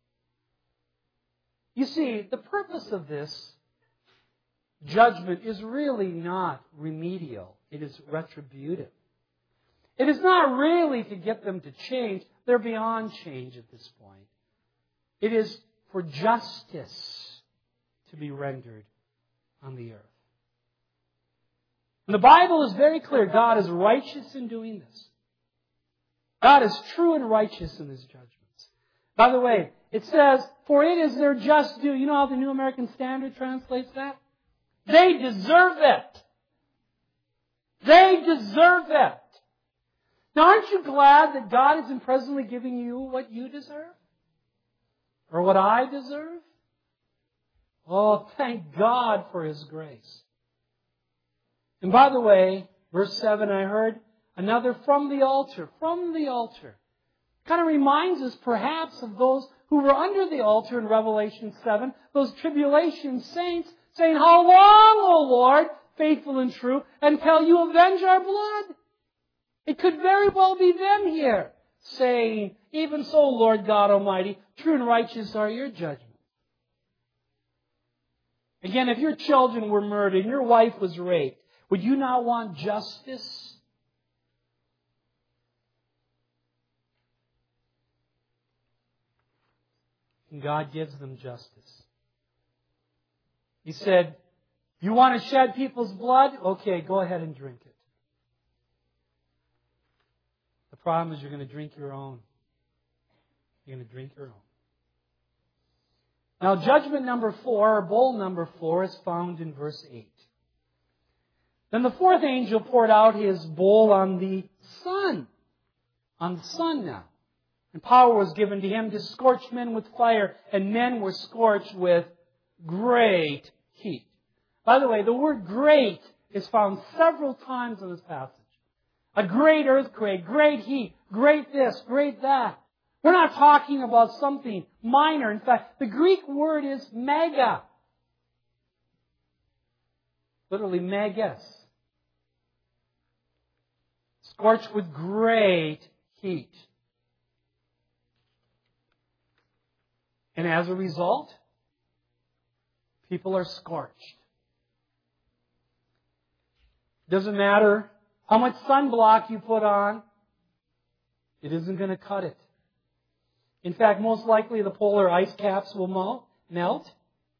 You see, the purpose of this judgment is really not remedial. It is retributive. It is not really to get them to change. They're beyond change at this point. It is for justice to be rendered on the earth. And the Bible is very clear. God is righteous in doing this. God is true and righteous in His judgments. By the way, it says, for it is their just due. You know how the New American Standard translates that? They deserve it. They deserve it. Now, aren't you glad that God isn't presently giving you what you deserve? Or what I deserve? Oh, thank God for His grace. And by the way, verse 7, I heard another from the altar. From the altar. Kind of reminds us perhaps of those who were under the altar in Revelation 7, those tribulation saints saying, how long, O Lord, faithful and true, until you avenge our blood? It could very well be them here saying, even so, Lord God Almighty, true and righteous are your judgments. Again, if your children were murdered and your wife was raped, would you not want justice? And God gives them justice. He said, you want to shed people's blood? Okay, go ahead and drink it. The problem is you're going to drink your own. You're going to drink your own. Now, judgment number 4, or bowl number 4, is found in verse 8. Then the fourth angel poured out his bowl on the sun. On the sun now. And power was given to him to scorch men with fire, and men were scorched with great heat. By the way, the word great is found several times in this passage. A great earthquake, great heat, great this, great that. We're not talking about something minor. In fact, the Greek word is mega. Literally megas. Scorched with great heat. And as a result, people are scorched. Doesn't matter how much sunblock you put on, it isn't going to cut it. In fact, most likely the polar ice caps will melt.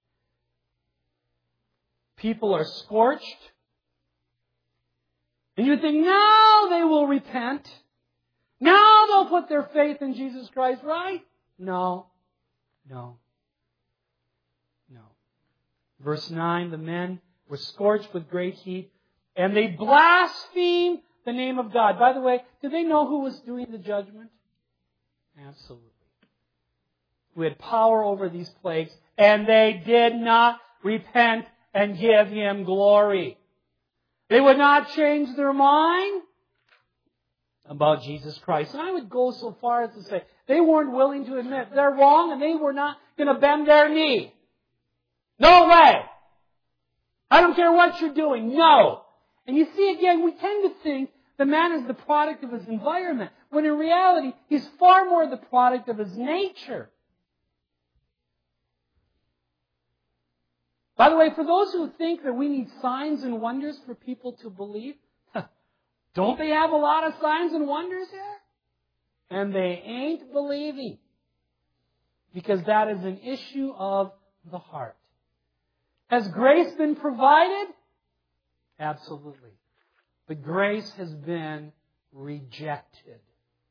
People are scorched. And you think, now they will repent. Now they'll put their faith in Jesus Christ, right? No. Verse 9, the men were scorched with great heat, and they blasphemed the name of God. By the way, did they know who was doing the judgment? Absolutely. Who had power over these plagues, and they did not repent and give Him glory. They would not change their mind about Jesus Christ. And I would go so far as to say they weren't willing to admit they're wrong, and they were not going to bend their knee. No way! I don't care what you're doing. No! And you see, again, we tend to think the man is the product of his environment, when in reality, he's far more the product of his nature. By the way, for those who think that we need signs and wonders for people to believe, don't they have a lot of signs and wonders here? And they ain't believing. Because that is an issue of the heart. Has grace been provided? Absolutely. But grace has been rejected.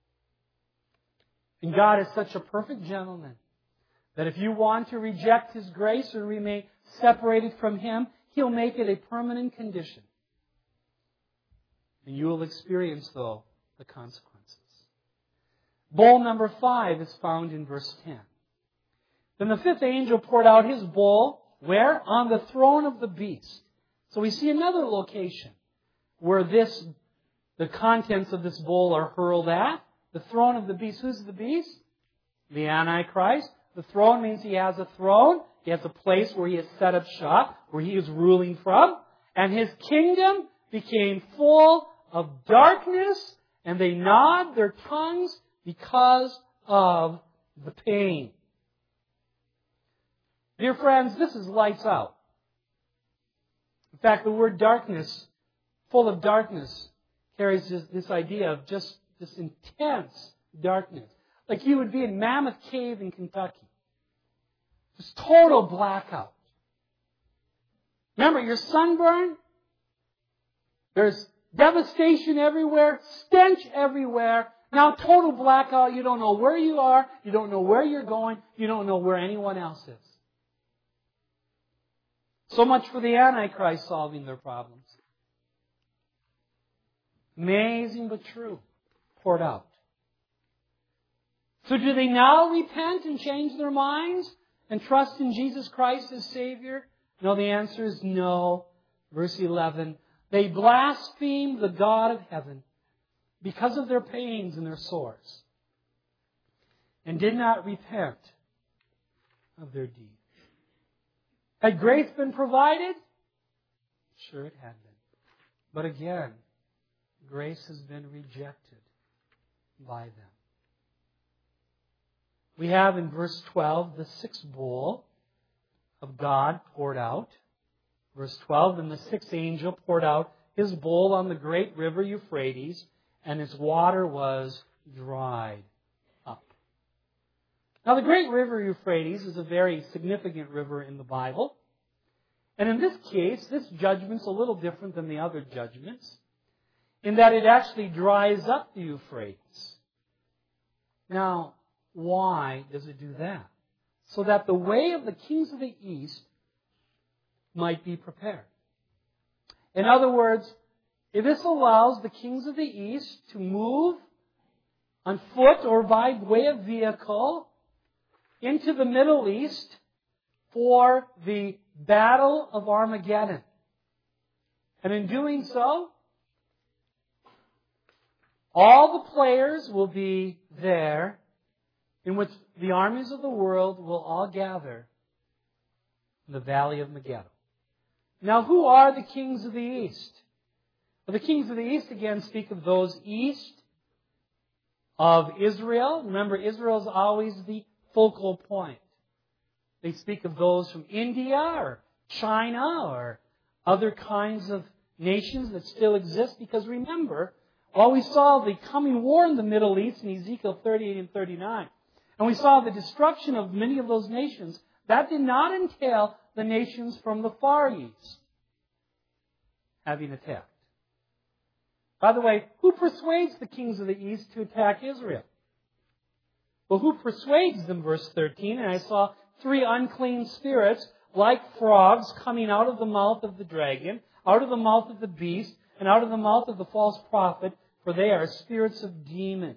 And God is such a perfect gentleman that if you want to reject His grace or remain separated from Him, He'll make it a permanent condition. And you will experience, though, the consequences. Bowl number 5 is found in verse 10. Then the fifth angel poured out his bowl, where? On the throne of the beast. So we see another location where the contents of this bowl are hurled at. The throne of the beast. Who's the beast? The Antichrist. The throne means he has a throne. He has a place where he has set up shop, where he is ruling from. And his kingdom became full of darkness, and they gnawed their tongues because of the pain. Dear friends, this is lights out. In fact, the word darkness, full of darkness, carries this idea of just this intense darkness. Like you would be in Mammoth Cave in Kentucky. Just total blackout. Remember, you're sunburned. There's devastation everywhere, stench everywhere. Now total blackout. You don't know where you are. You don't know where you're going. You don't know where anyone else is. So much for the Antichrist solving their problems. Amazing but true. Poured out. So do they now repent and change their minds and trust in Jesus Christ as Savior? No, the answer is no. Verse 11. They blasphemed the God of heaven because of their pains and their sores, and did not repent of their deeds. Had grace been provided? Sure it had been. But again, grace has been rejected by them. We have in verse 12 the sixth bowl of God poured out. Verse 12, and the sixth angel poured out his bowl on the great river Euphrates, and its water was dried up. Now the great river Euphrates is a very significant river in the Bible. And in this case, this judgment's a little different than the other judgments, in that it actually dries up the Euphrates. Now, why does it do that? So that the way of the kings of the east might be prepared. In other words, if this allows the kings of the east to move on foot or by way of vehicle into the Middle East for the Battle of Armageddon. And in doing so, all the players will be there, in which the armies of the world will all gather in the Valley of Megiddo. Now, who are the kings of the east? Well, the kings of the east, again, speak of those east of Israel. Remember, Israel is always the focal point. They speak of those from India or China or other kinds of nations that still exist. Because remember, while we saw the coming war in the Middle East in Ezekiel 38 and 39, and we saw the destruction of many of those nations, that did not entail the nations from the Far East having attacked. By the way, who persuades the kings of the East to attack Israel? Well, who persuades them? Verse 13, and I saw 3 unclean spirits like frogs coming out of the mouth of the dragon, out of the mouth of the beast, and out of the mouth of the false prophet, for they are spirits of demons.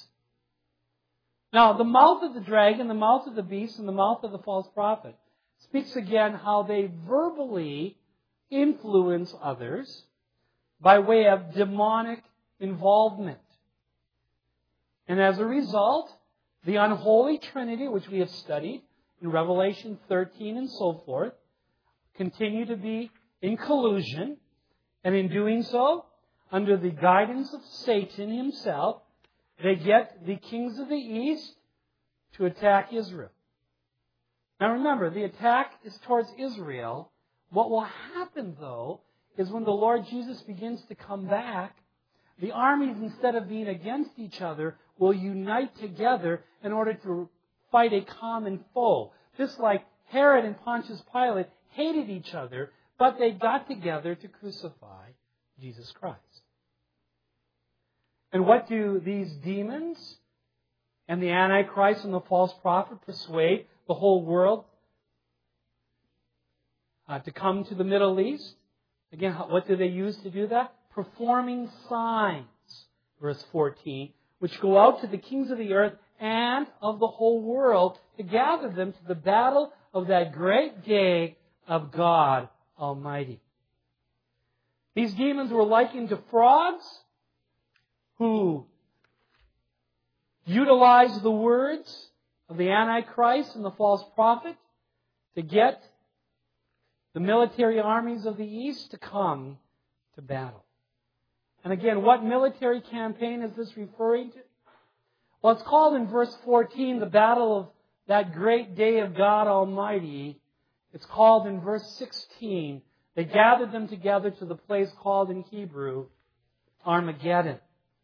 Now, the mouth of the dragon, the mouth of the beast, and the mouth of the false prophet speaks again how they verbally influence others by way of demonic involvement. And as a result, the unholy Trinity, which we have studied in Revelation 13 and so forth, continue to be in collusion, and in doing so, under the guidance of Satan himself, they get the kings of the east to attack Israel. Now remember, the attack is towards Israel. What will happen, though, is when the Lord Jesus begins to come back, the armies, instead of being against each other, will unite together in order to fight a common foe. Just like Herod and Pontius Pilate hated each other, but they got together to crucify Jesus Christ. And what do these demons and the Antichrist and the false prophet persuade the whole world to come to the Middle East? Again, what do they use to do that? Performing signs, verse 14, which go out to the kings of the earth and of the whole world to gather them to the battle of that great day of God Almighty. These demons were likened to frogs who utilized the words of the Antichrist and the false prophet to get the military armies of the East to come to battle. And again, what military campaign is this referring to? Well, it's called in verse 14 the battle of that great day of God Almighty. It's called in verse 16, they gathered them together to the place called in Hebrew Armageddon.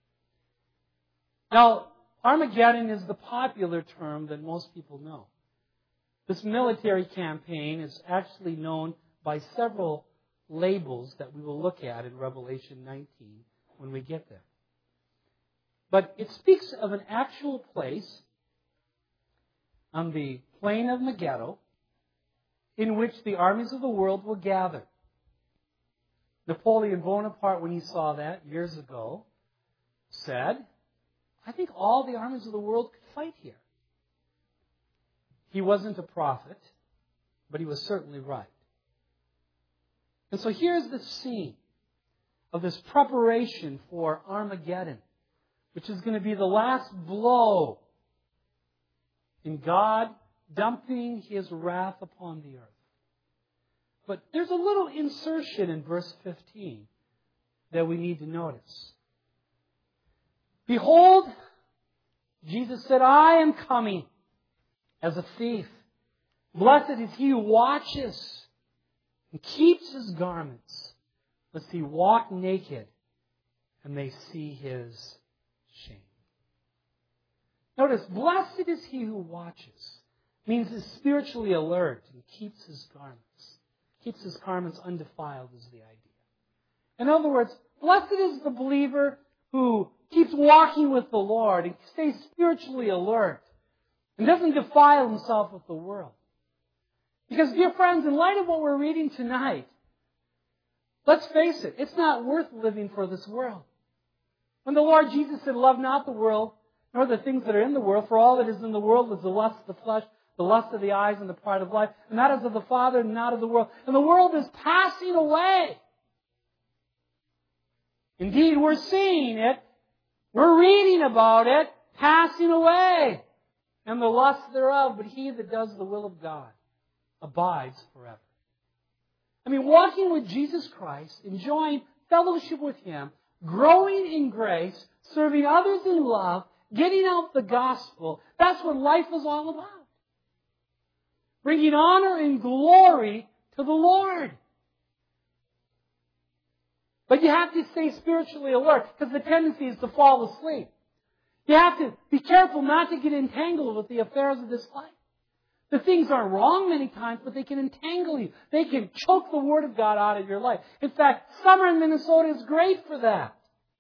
Now, Armageddon is the popular term that most people know. This military campaign is actually known by several labels that we will look at in Revelation 19 when we get there. But it speaks of an actual place on the plain of Megiddo in which the armies of the world will gather. Napoleon Bonaparte, when he saw that years ago, said, I think all the armies of the world could fight here. He wasn't a prophet, but he was certainly right. And so here's the scene of this preparation for Armageddon, which is going to be the last blow in God dumping His wrath upon the earth. But there's a little insertion in verse 15 that we need to notice. Behold, Jesus said, I am coming as a thief. Blessed is he who watches and keeps his garments, lest he walk naked and they see his shame. Notice, blessed is he who watches. Means is spiritually alert and keeps his garments. Keeps his garments undefiled is the idea. In other words, blessed is the believer who keeps walking with the Lord and stays spiritually alert and doesn't defile himself with the world. Because, dear friends, in light of what we're reading tonight, let's face it, it's not worth living for this world. When the Lord Jesus said, love not the world, nor the things that are in the world, for all that is in the world is the lust of the flesh, the lust of the eyes, and the pride of life, and that is of the Father and not of the world. And the world is passing away. Indeed, we're seeing it. We're reading about it, passing away, and the lust thereof. But he that does the will of God abides forever. I mean, walking with Jesus Christ, enjoying fellowship with Him, growing in grace, serving others in love, getting out the gospel, that's what life is all about. Bringing honor and glory to the Lord. But you have to stay spiritually alert because the tendency is to fall asleep. You have to be careful not to get entangled with the affairs of this life. The things aren't wrong many times, but they can entangle you. They can choke the Word of God out of your life. In fact, summer in Minnesota is great for that.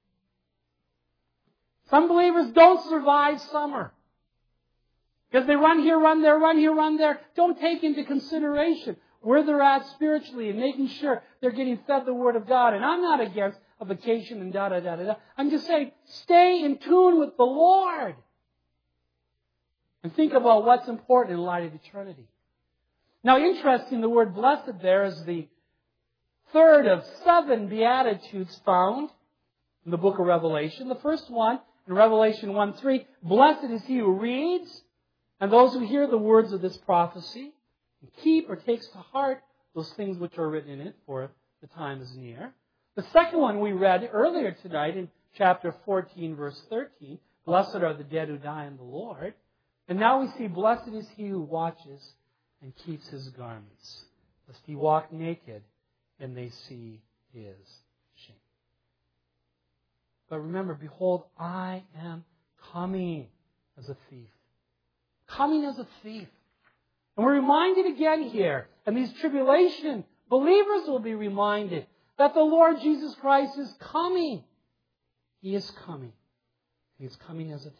Some believers don't survive summer. Because they run here, run there, run here, run there. Don't take into consideration where they're at spiritually and making sure they're getting fed the Word of God. And I'm not against a vacation and da-da-da-da-da. I'm just saying, stay in tune with the Lord. And think about what's important in light of eternity. Now, interesting, the word blessed there is the third of 7 Beatitudes found in the book of Revelation. The first one, in Revelation 1:3, blessed is he who reads, and those who hear the words of this prophecy, and keep or takes to heart those things which are written in it, for the time is near. The second one we read earlier tonight in chapter 14, verse 13, blessed are the dead who die in the Lord. And now we see, blessed is he who watches and keeps his garments, lest he walk naked and they see his shame. But remember, behold, I am coming as a thief. Coming as a thief. And we're reminded again here, and these tribulation believers will be reminded that the Lord Jesus Christ is coming. He is coming. He is coming as a thief.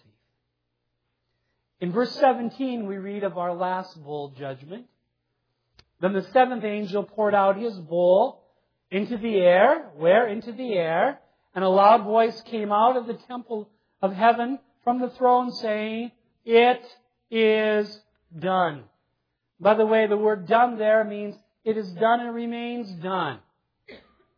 In verse 17, we read of our last bowl judgment. Then the 7th angel poured out his bowl into the air. Where? Into the air. And a loud voice came out of the temple of heaven from the throne saying, it is done. By the way, the word done there means it is done and remains done.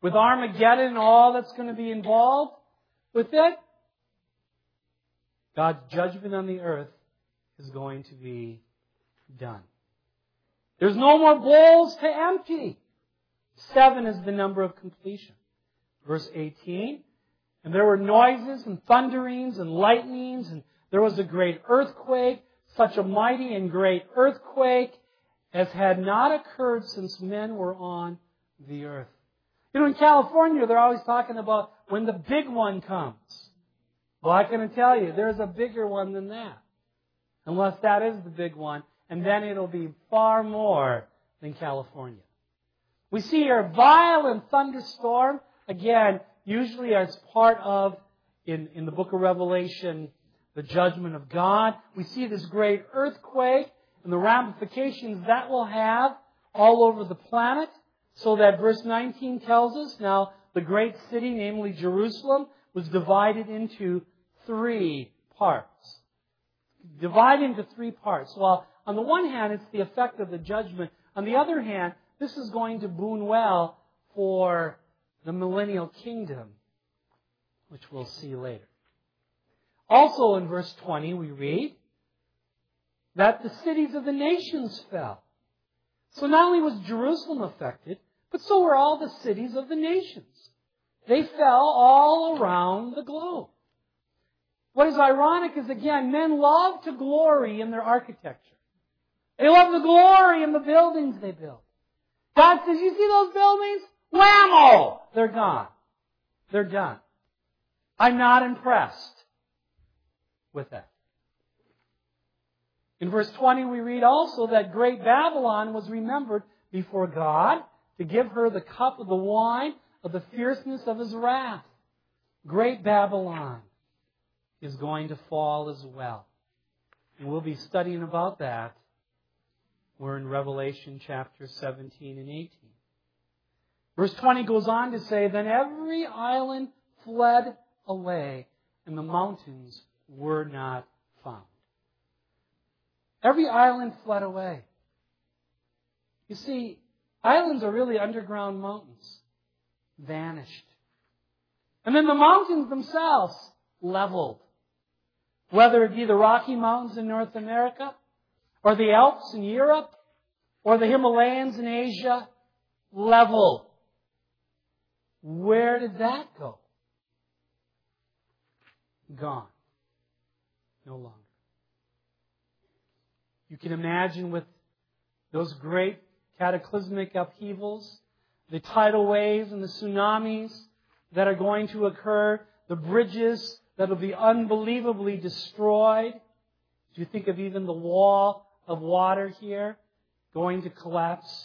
with Armageddon and all that's going to be involved with it, God's judgment on the earth is going to be done. There's no more bowls to empty. 7 is the number of completion. Verse 18, and there were noises and thunderings and lightnings, and there was a great earthquake, such a mighty and great earthquake as had not occurred since men were on the earth. You know, in California, they're always talking about when the big one comes. Well, I can tell you, there's a bigger one than that. Unless that is the big one, and then it'll be far more than California. We see here a violent thunderstorm, again, usually as part of, in the book of Revelation, the judgment of God. We see this great earthquake and the ramifications that will have all over the planet. So that verse 19 tells us, now the great city, namely Jerusalem, was divided into 3 parts. Divided into 3 parts. Well, on the one hand, it's the effect of the judgment. On the other hand, this is going to boon well for the millennial kingdom, which we'll see later. Also in verse 20, we read that the cities of the nations fell. So not only was Jerusalem affected, but so were all the cities of the nations. They fell all around the globe. What is ironic is, again, men love to glory in their architecture. They love the glory in the buildings they build. God says, you see those buildings? Whammo! They're gone. They're done. I'm not impressed with that. In verse 20 we read also that great Babylon was remembered before God to give her the cup of the wine of the fierceness of His wrath. Great Babylon is going to fall as well. And we'll be studying about that. We're in Revelation chapter 17 and 18. Verse 20 goes on to say, then every island fled away, and the mountains were not found. Every island fled away. You see, islands are really underground mountains. Vanished. And then the mountains themselves leveled. Whether it be the Rocky Mountains in North America, or the Alps in Europe, or the Himalayas in Asia, leveled. Where did that go? Gone. No longer. You can imagine with those great cataclysmic upheavals, the tidal waves and the tsunamis that are going to occur, the bridges that will be unbelievably destroyed. Do you think of even the wall of water here going to collapse?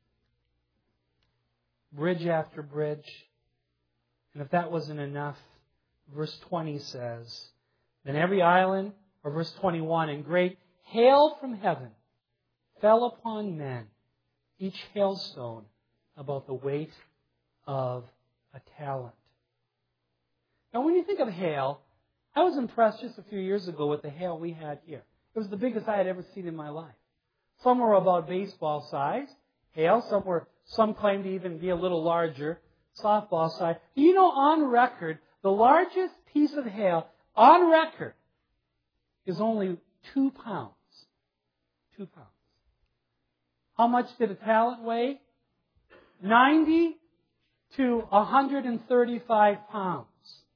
Bridge after bridge. And if that wasn't enough, verse 20 says, then every island, or verse 21, and great hail from heaven fell upon men, each hailstone about the weight of a talent. Now when you think of hail, I was impressed just a few years ago with the hail we had here. It was the biggest I had ever seen in my life. Some were about baseball size hail, some claim to even be a little larger, softball size. Do you know on record, the largest piece of hail on record is only 2 pounds. 2 pounds. How much did a talent weigh? 90 to 135 pounds.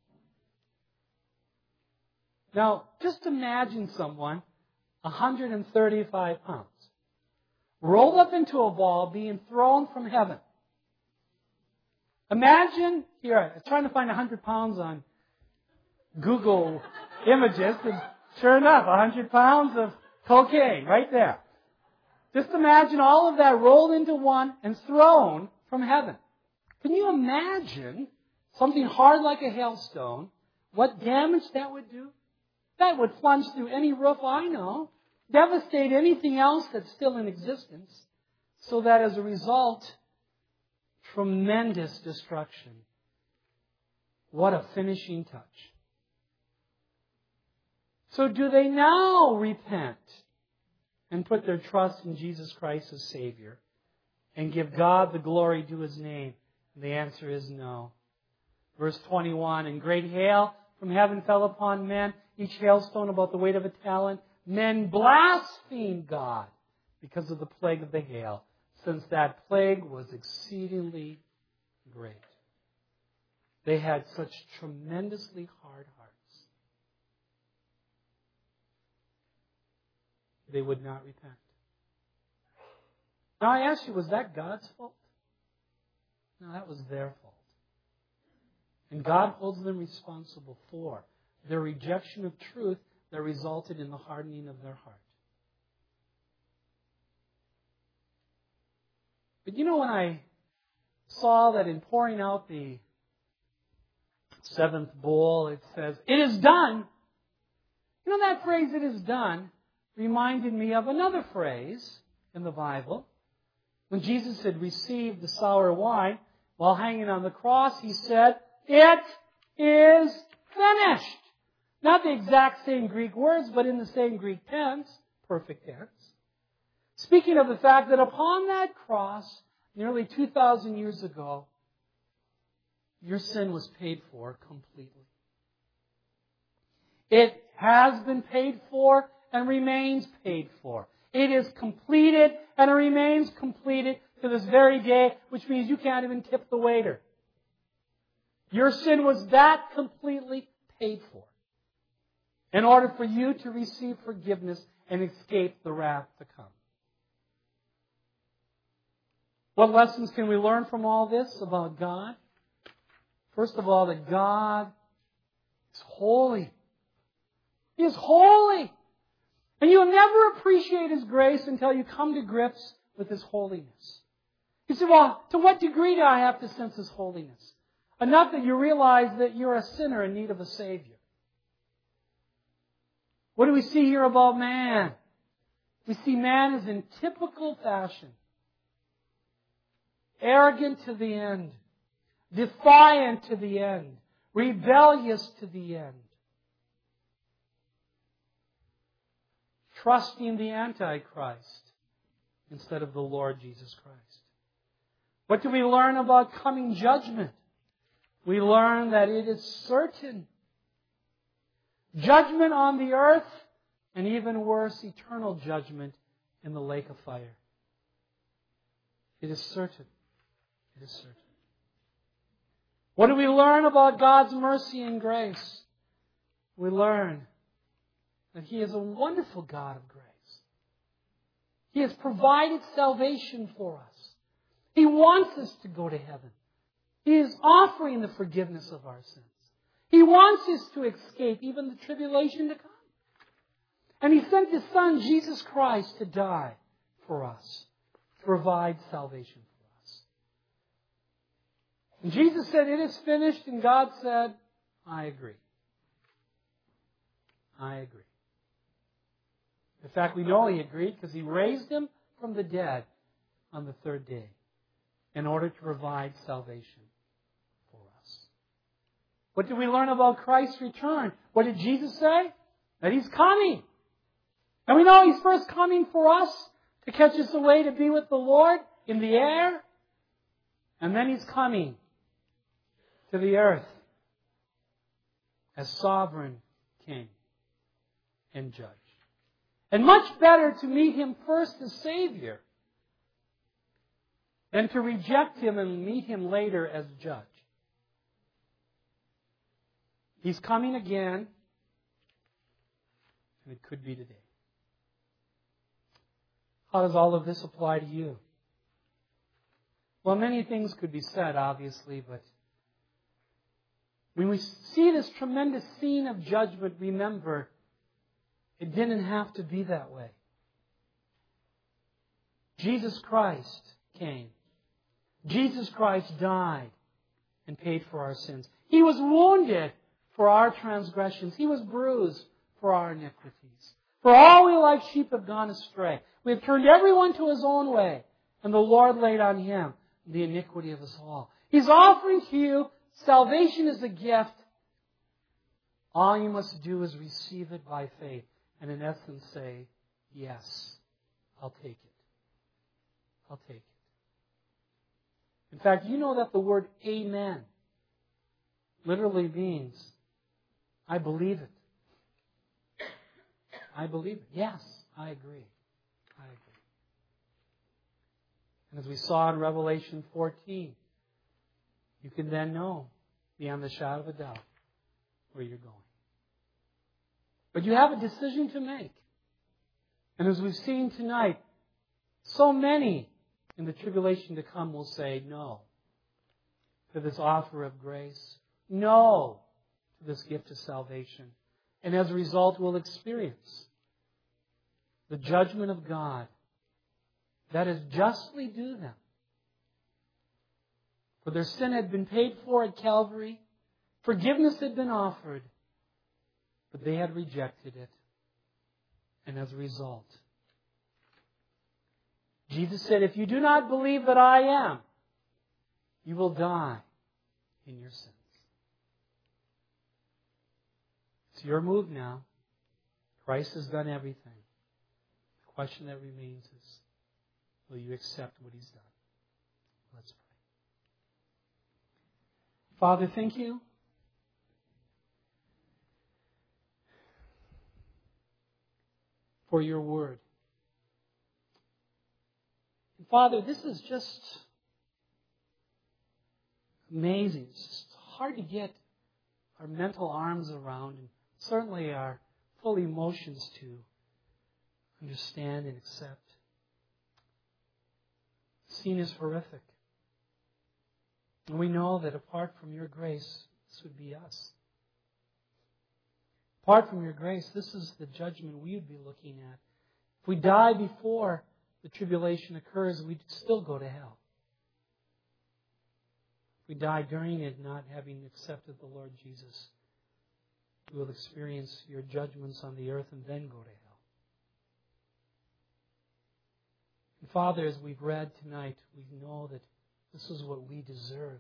Now, just imagine someone 135 pounds rolled up into a ball being thrown from heaven. Imagine, here, I'm trying to find 100 pounds on Google Images, and sure enough, 100 pounds of cocaine right there. Just imagine all of that rolled into one and thrown from heaven. Can you imagine something hard like a hailstone, what damage that would do? That would plunge through any roof I know, devastate anything else that's still in existence, so that as a result, tremendous destruction. What a finishing touch. So do they now repent and put their trust in Jesus Christ as Savior and give God the glory due His name And the answer is no. Verse 21, and great hail from heaven fell upon men, each hailstone about the weight of a talent. Men blasphemed God because of the plague of the hail, since that plague was exceedingly great. They had such tremendously hard hearts. They would not repent. Now I ask you, was that God's fault? No, that was their fault. And God holds them responsible for their rejection of truth that resulted in the hardening of their heart. But you know, when I saw that in pouring out the seventh bowl, it says, "It is done." You know, that phrase, "it is done," reminded me of another phrase in the Bible. When Jesus had received the sour wine while hanging on the cross, He said, "It is finished." Not the exact same Greek words, but in the same Greek tense, perfect tense. Speaking of the fact that upon that cross, nearly 2,000 years ago, your sin was paid for completely. It has been paid for and remains paid for. It is completed and it remains completed to this very day, which means you can't even tip the waiter. Your sin was that completely paid for in order for you to receive forgiveness and escape the wrath to come. What lessons can we learn from all this about God? First of all, that God is holy. He is holy. And you'll never appreciate His grace until you come to grips with His holiness. You say, well, to what degree do I have to sense His holiness? Enough that you realize that you're a sinner in need of a Savior. What do we see here about man? We see man as in typical fashion. Arrogant to the end. Defiant to the end. Rebellious to the end. Trusting the Antichrist instead of the Lord Jesus Christ. What do we learn about coming judgment? We learn that it is certain. Judgment on the earth, and even worse, eternal judgment in the lake of fire. It is certain. It is certain. What do we learn about God's mercy and grace? We learn that He is a wonderful God of grace. He has provided salvation for us. He wants us to go to heaven. He is offering the forgiveness of our sins. He wants us to escape even the tribulation to come. And He sent His Son, Jesus Christ, to die for us, to provide salvation for us. And Jesus said, "It is finished," and God said, "I agree. I agree." In fact, we know He agreed because He raised Him from the dead on the third day in order to provide salvation for us. What do we learn about Christ's return? What did Jesus say? That He's coming. And we know He's first coming for us to catch us away to be with the Lord in the air. And then He's coming to the earth as sovereign King and Judge. And much better to meet Him first as Savior than to reject Him and meet Him later as Judge. He's coming again, and it could be today. How does all of this apply to you? Well, many things could be said, obviously, but when we see this tremendous scene of judgment, remember, it didn't have to be that way. Jesus Christ came. Jesus Christ died and paid for our sins. He was wounded for our transgressions. He was bruised for our iniquities. For all we like sheep have gone astray. We have turned everyone to his own way, and the Lord laid on Him the iniquity of us all. He's offering to you salvation as a gift. All you must do is receive it by faith, and in essence say, "Yes, I'll take it. I'll take it." In fact, you know that the word amen literally means, I believe it. I believe it. Yes, I agree. I agree. And as we saw in Revelation 14, you can then know, beyond the shadow of a doubt, where you're going. But you have a decision to make. And as we've seen tonight, so many in the tribulation to come will say no to this offer of grace, no to this gift of salvation. And as a result, will experience the judgment of God that is justly due them. For their sin had been paid for at Calvary, forgiveness had been offered, but they had rejected it. And as a result, Jesus said, if you do not believe that I am, you will die in your sins. It's your move now. Christ has done everything. The question that remains is, will you accept what He's done? Let's pray. Father, thank you for your word. And Father, this is just amazing. It's just hard to get our mental arms around, and certainly our full emotions to understand and accept. The scene is horrific. And we know that apart from your grace, this would be us. Apart from your grace, this is the judgment we would be looking at. If we die before the tribulation occurs, we'd still go to hell. If we die during it, not having accepted the Lord Jesus, we will experience your judgments on the earth and then go to hell. And Father, as we've read tonight, we know that this is what we deserve.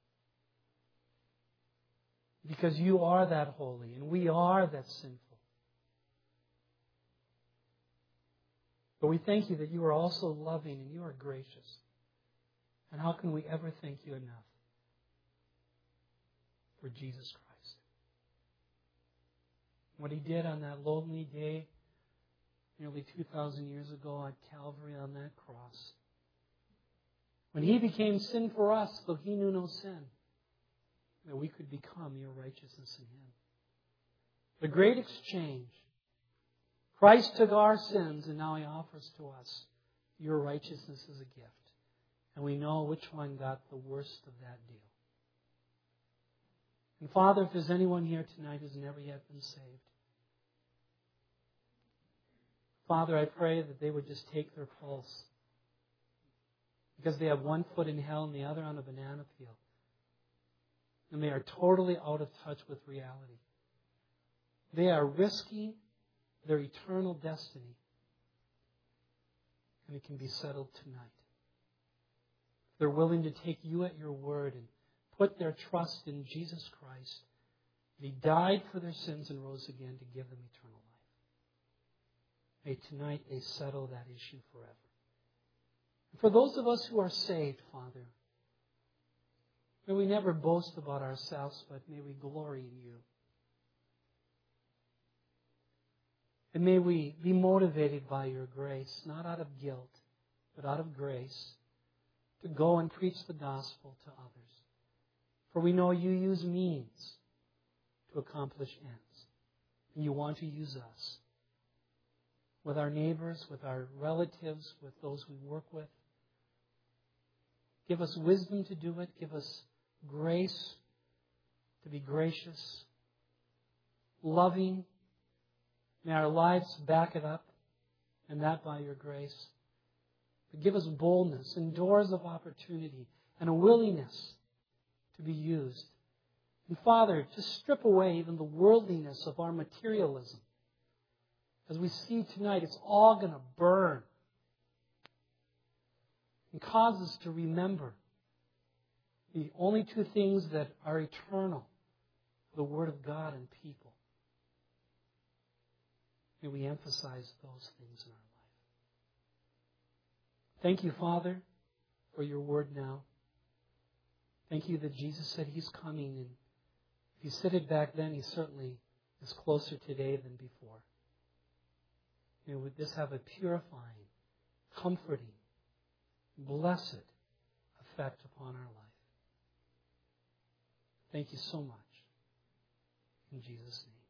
Because you are that holy and we are that sinful. But we thank you that you are also loving and you are gracious. And how can we ever thank you enough for Jesus Christ? What He did on that lonely day, nearly 2,000 years ago at Calvary on that cross. When He became sin for us, though He knew no sin, that we could become your righteousness in Him. The great exchange. Christ took our sins and now He offers to us your righteousness as a gift. And we know which one got the worst of that deal. And Father, if there's anyone here tonight who's never yet been saved, Father, I pray that they would just take their pulse. Because they have one foot in hell and the other on a banana peel. And they are totally out of touch with reality. They are risking their eternal destiny. And it can be settled tonight. They're willing to take you at your word and put their trust in Jesus Christ. He died for their sins and rose again to give them eternal life. May tonight they settle that issue forever. And for those of us who are saved, Father, may we never boast about ourselves, but may we glory in you. And may we be motivated by your grace, not out of guilt, but out of grace, to go and preach the gospel to others. For we know you use means to accomplish ends. And you want to use us with our neighbors, with our relatives, with those we work with. Give us wisdom to do it. Give us grace to be gracious, loving. May our lives back it up, and that by your grace. But give us boldness and doors of opportunity and a willingness to be used. And Father, just strip away even the worldliness of our materialism. As we see tonight, it's all going to burn. And cause us to remember the only two things that are eternal, the Word of God and people. May we emphasize those things in our life. Thank you, Father, for your word now. Thank you that Jesus said He's coming, and if He said it back then, He certainly is closer today than before. And would this have a purifying, comforting, blessed effect upon our life. Thank you so much. In Jesus' name.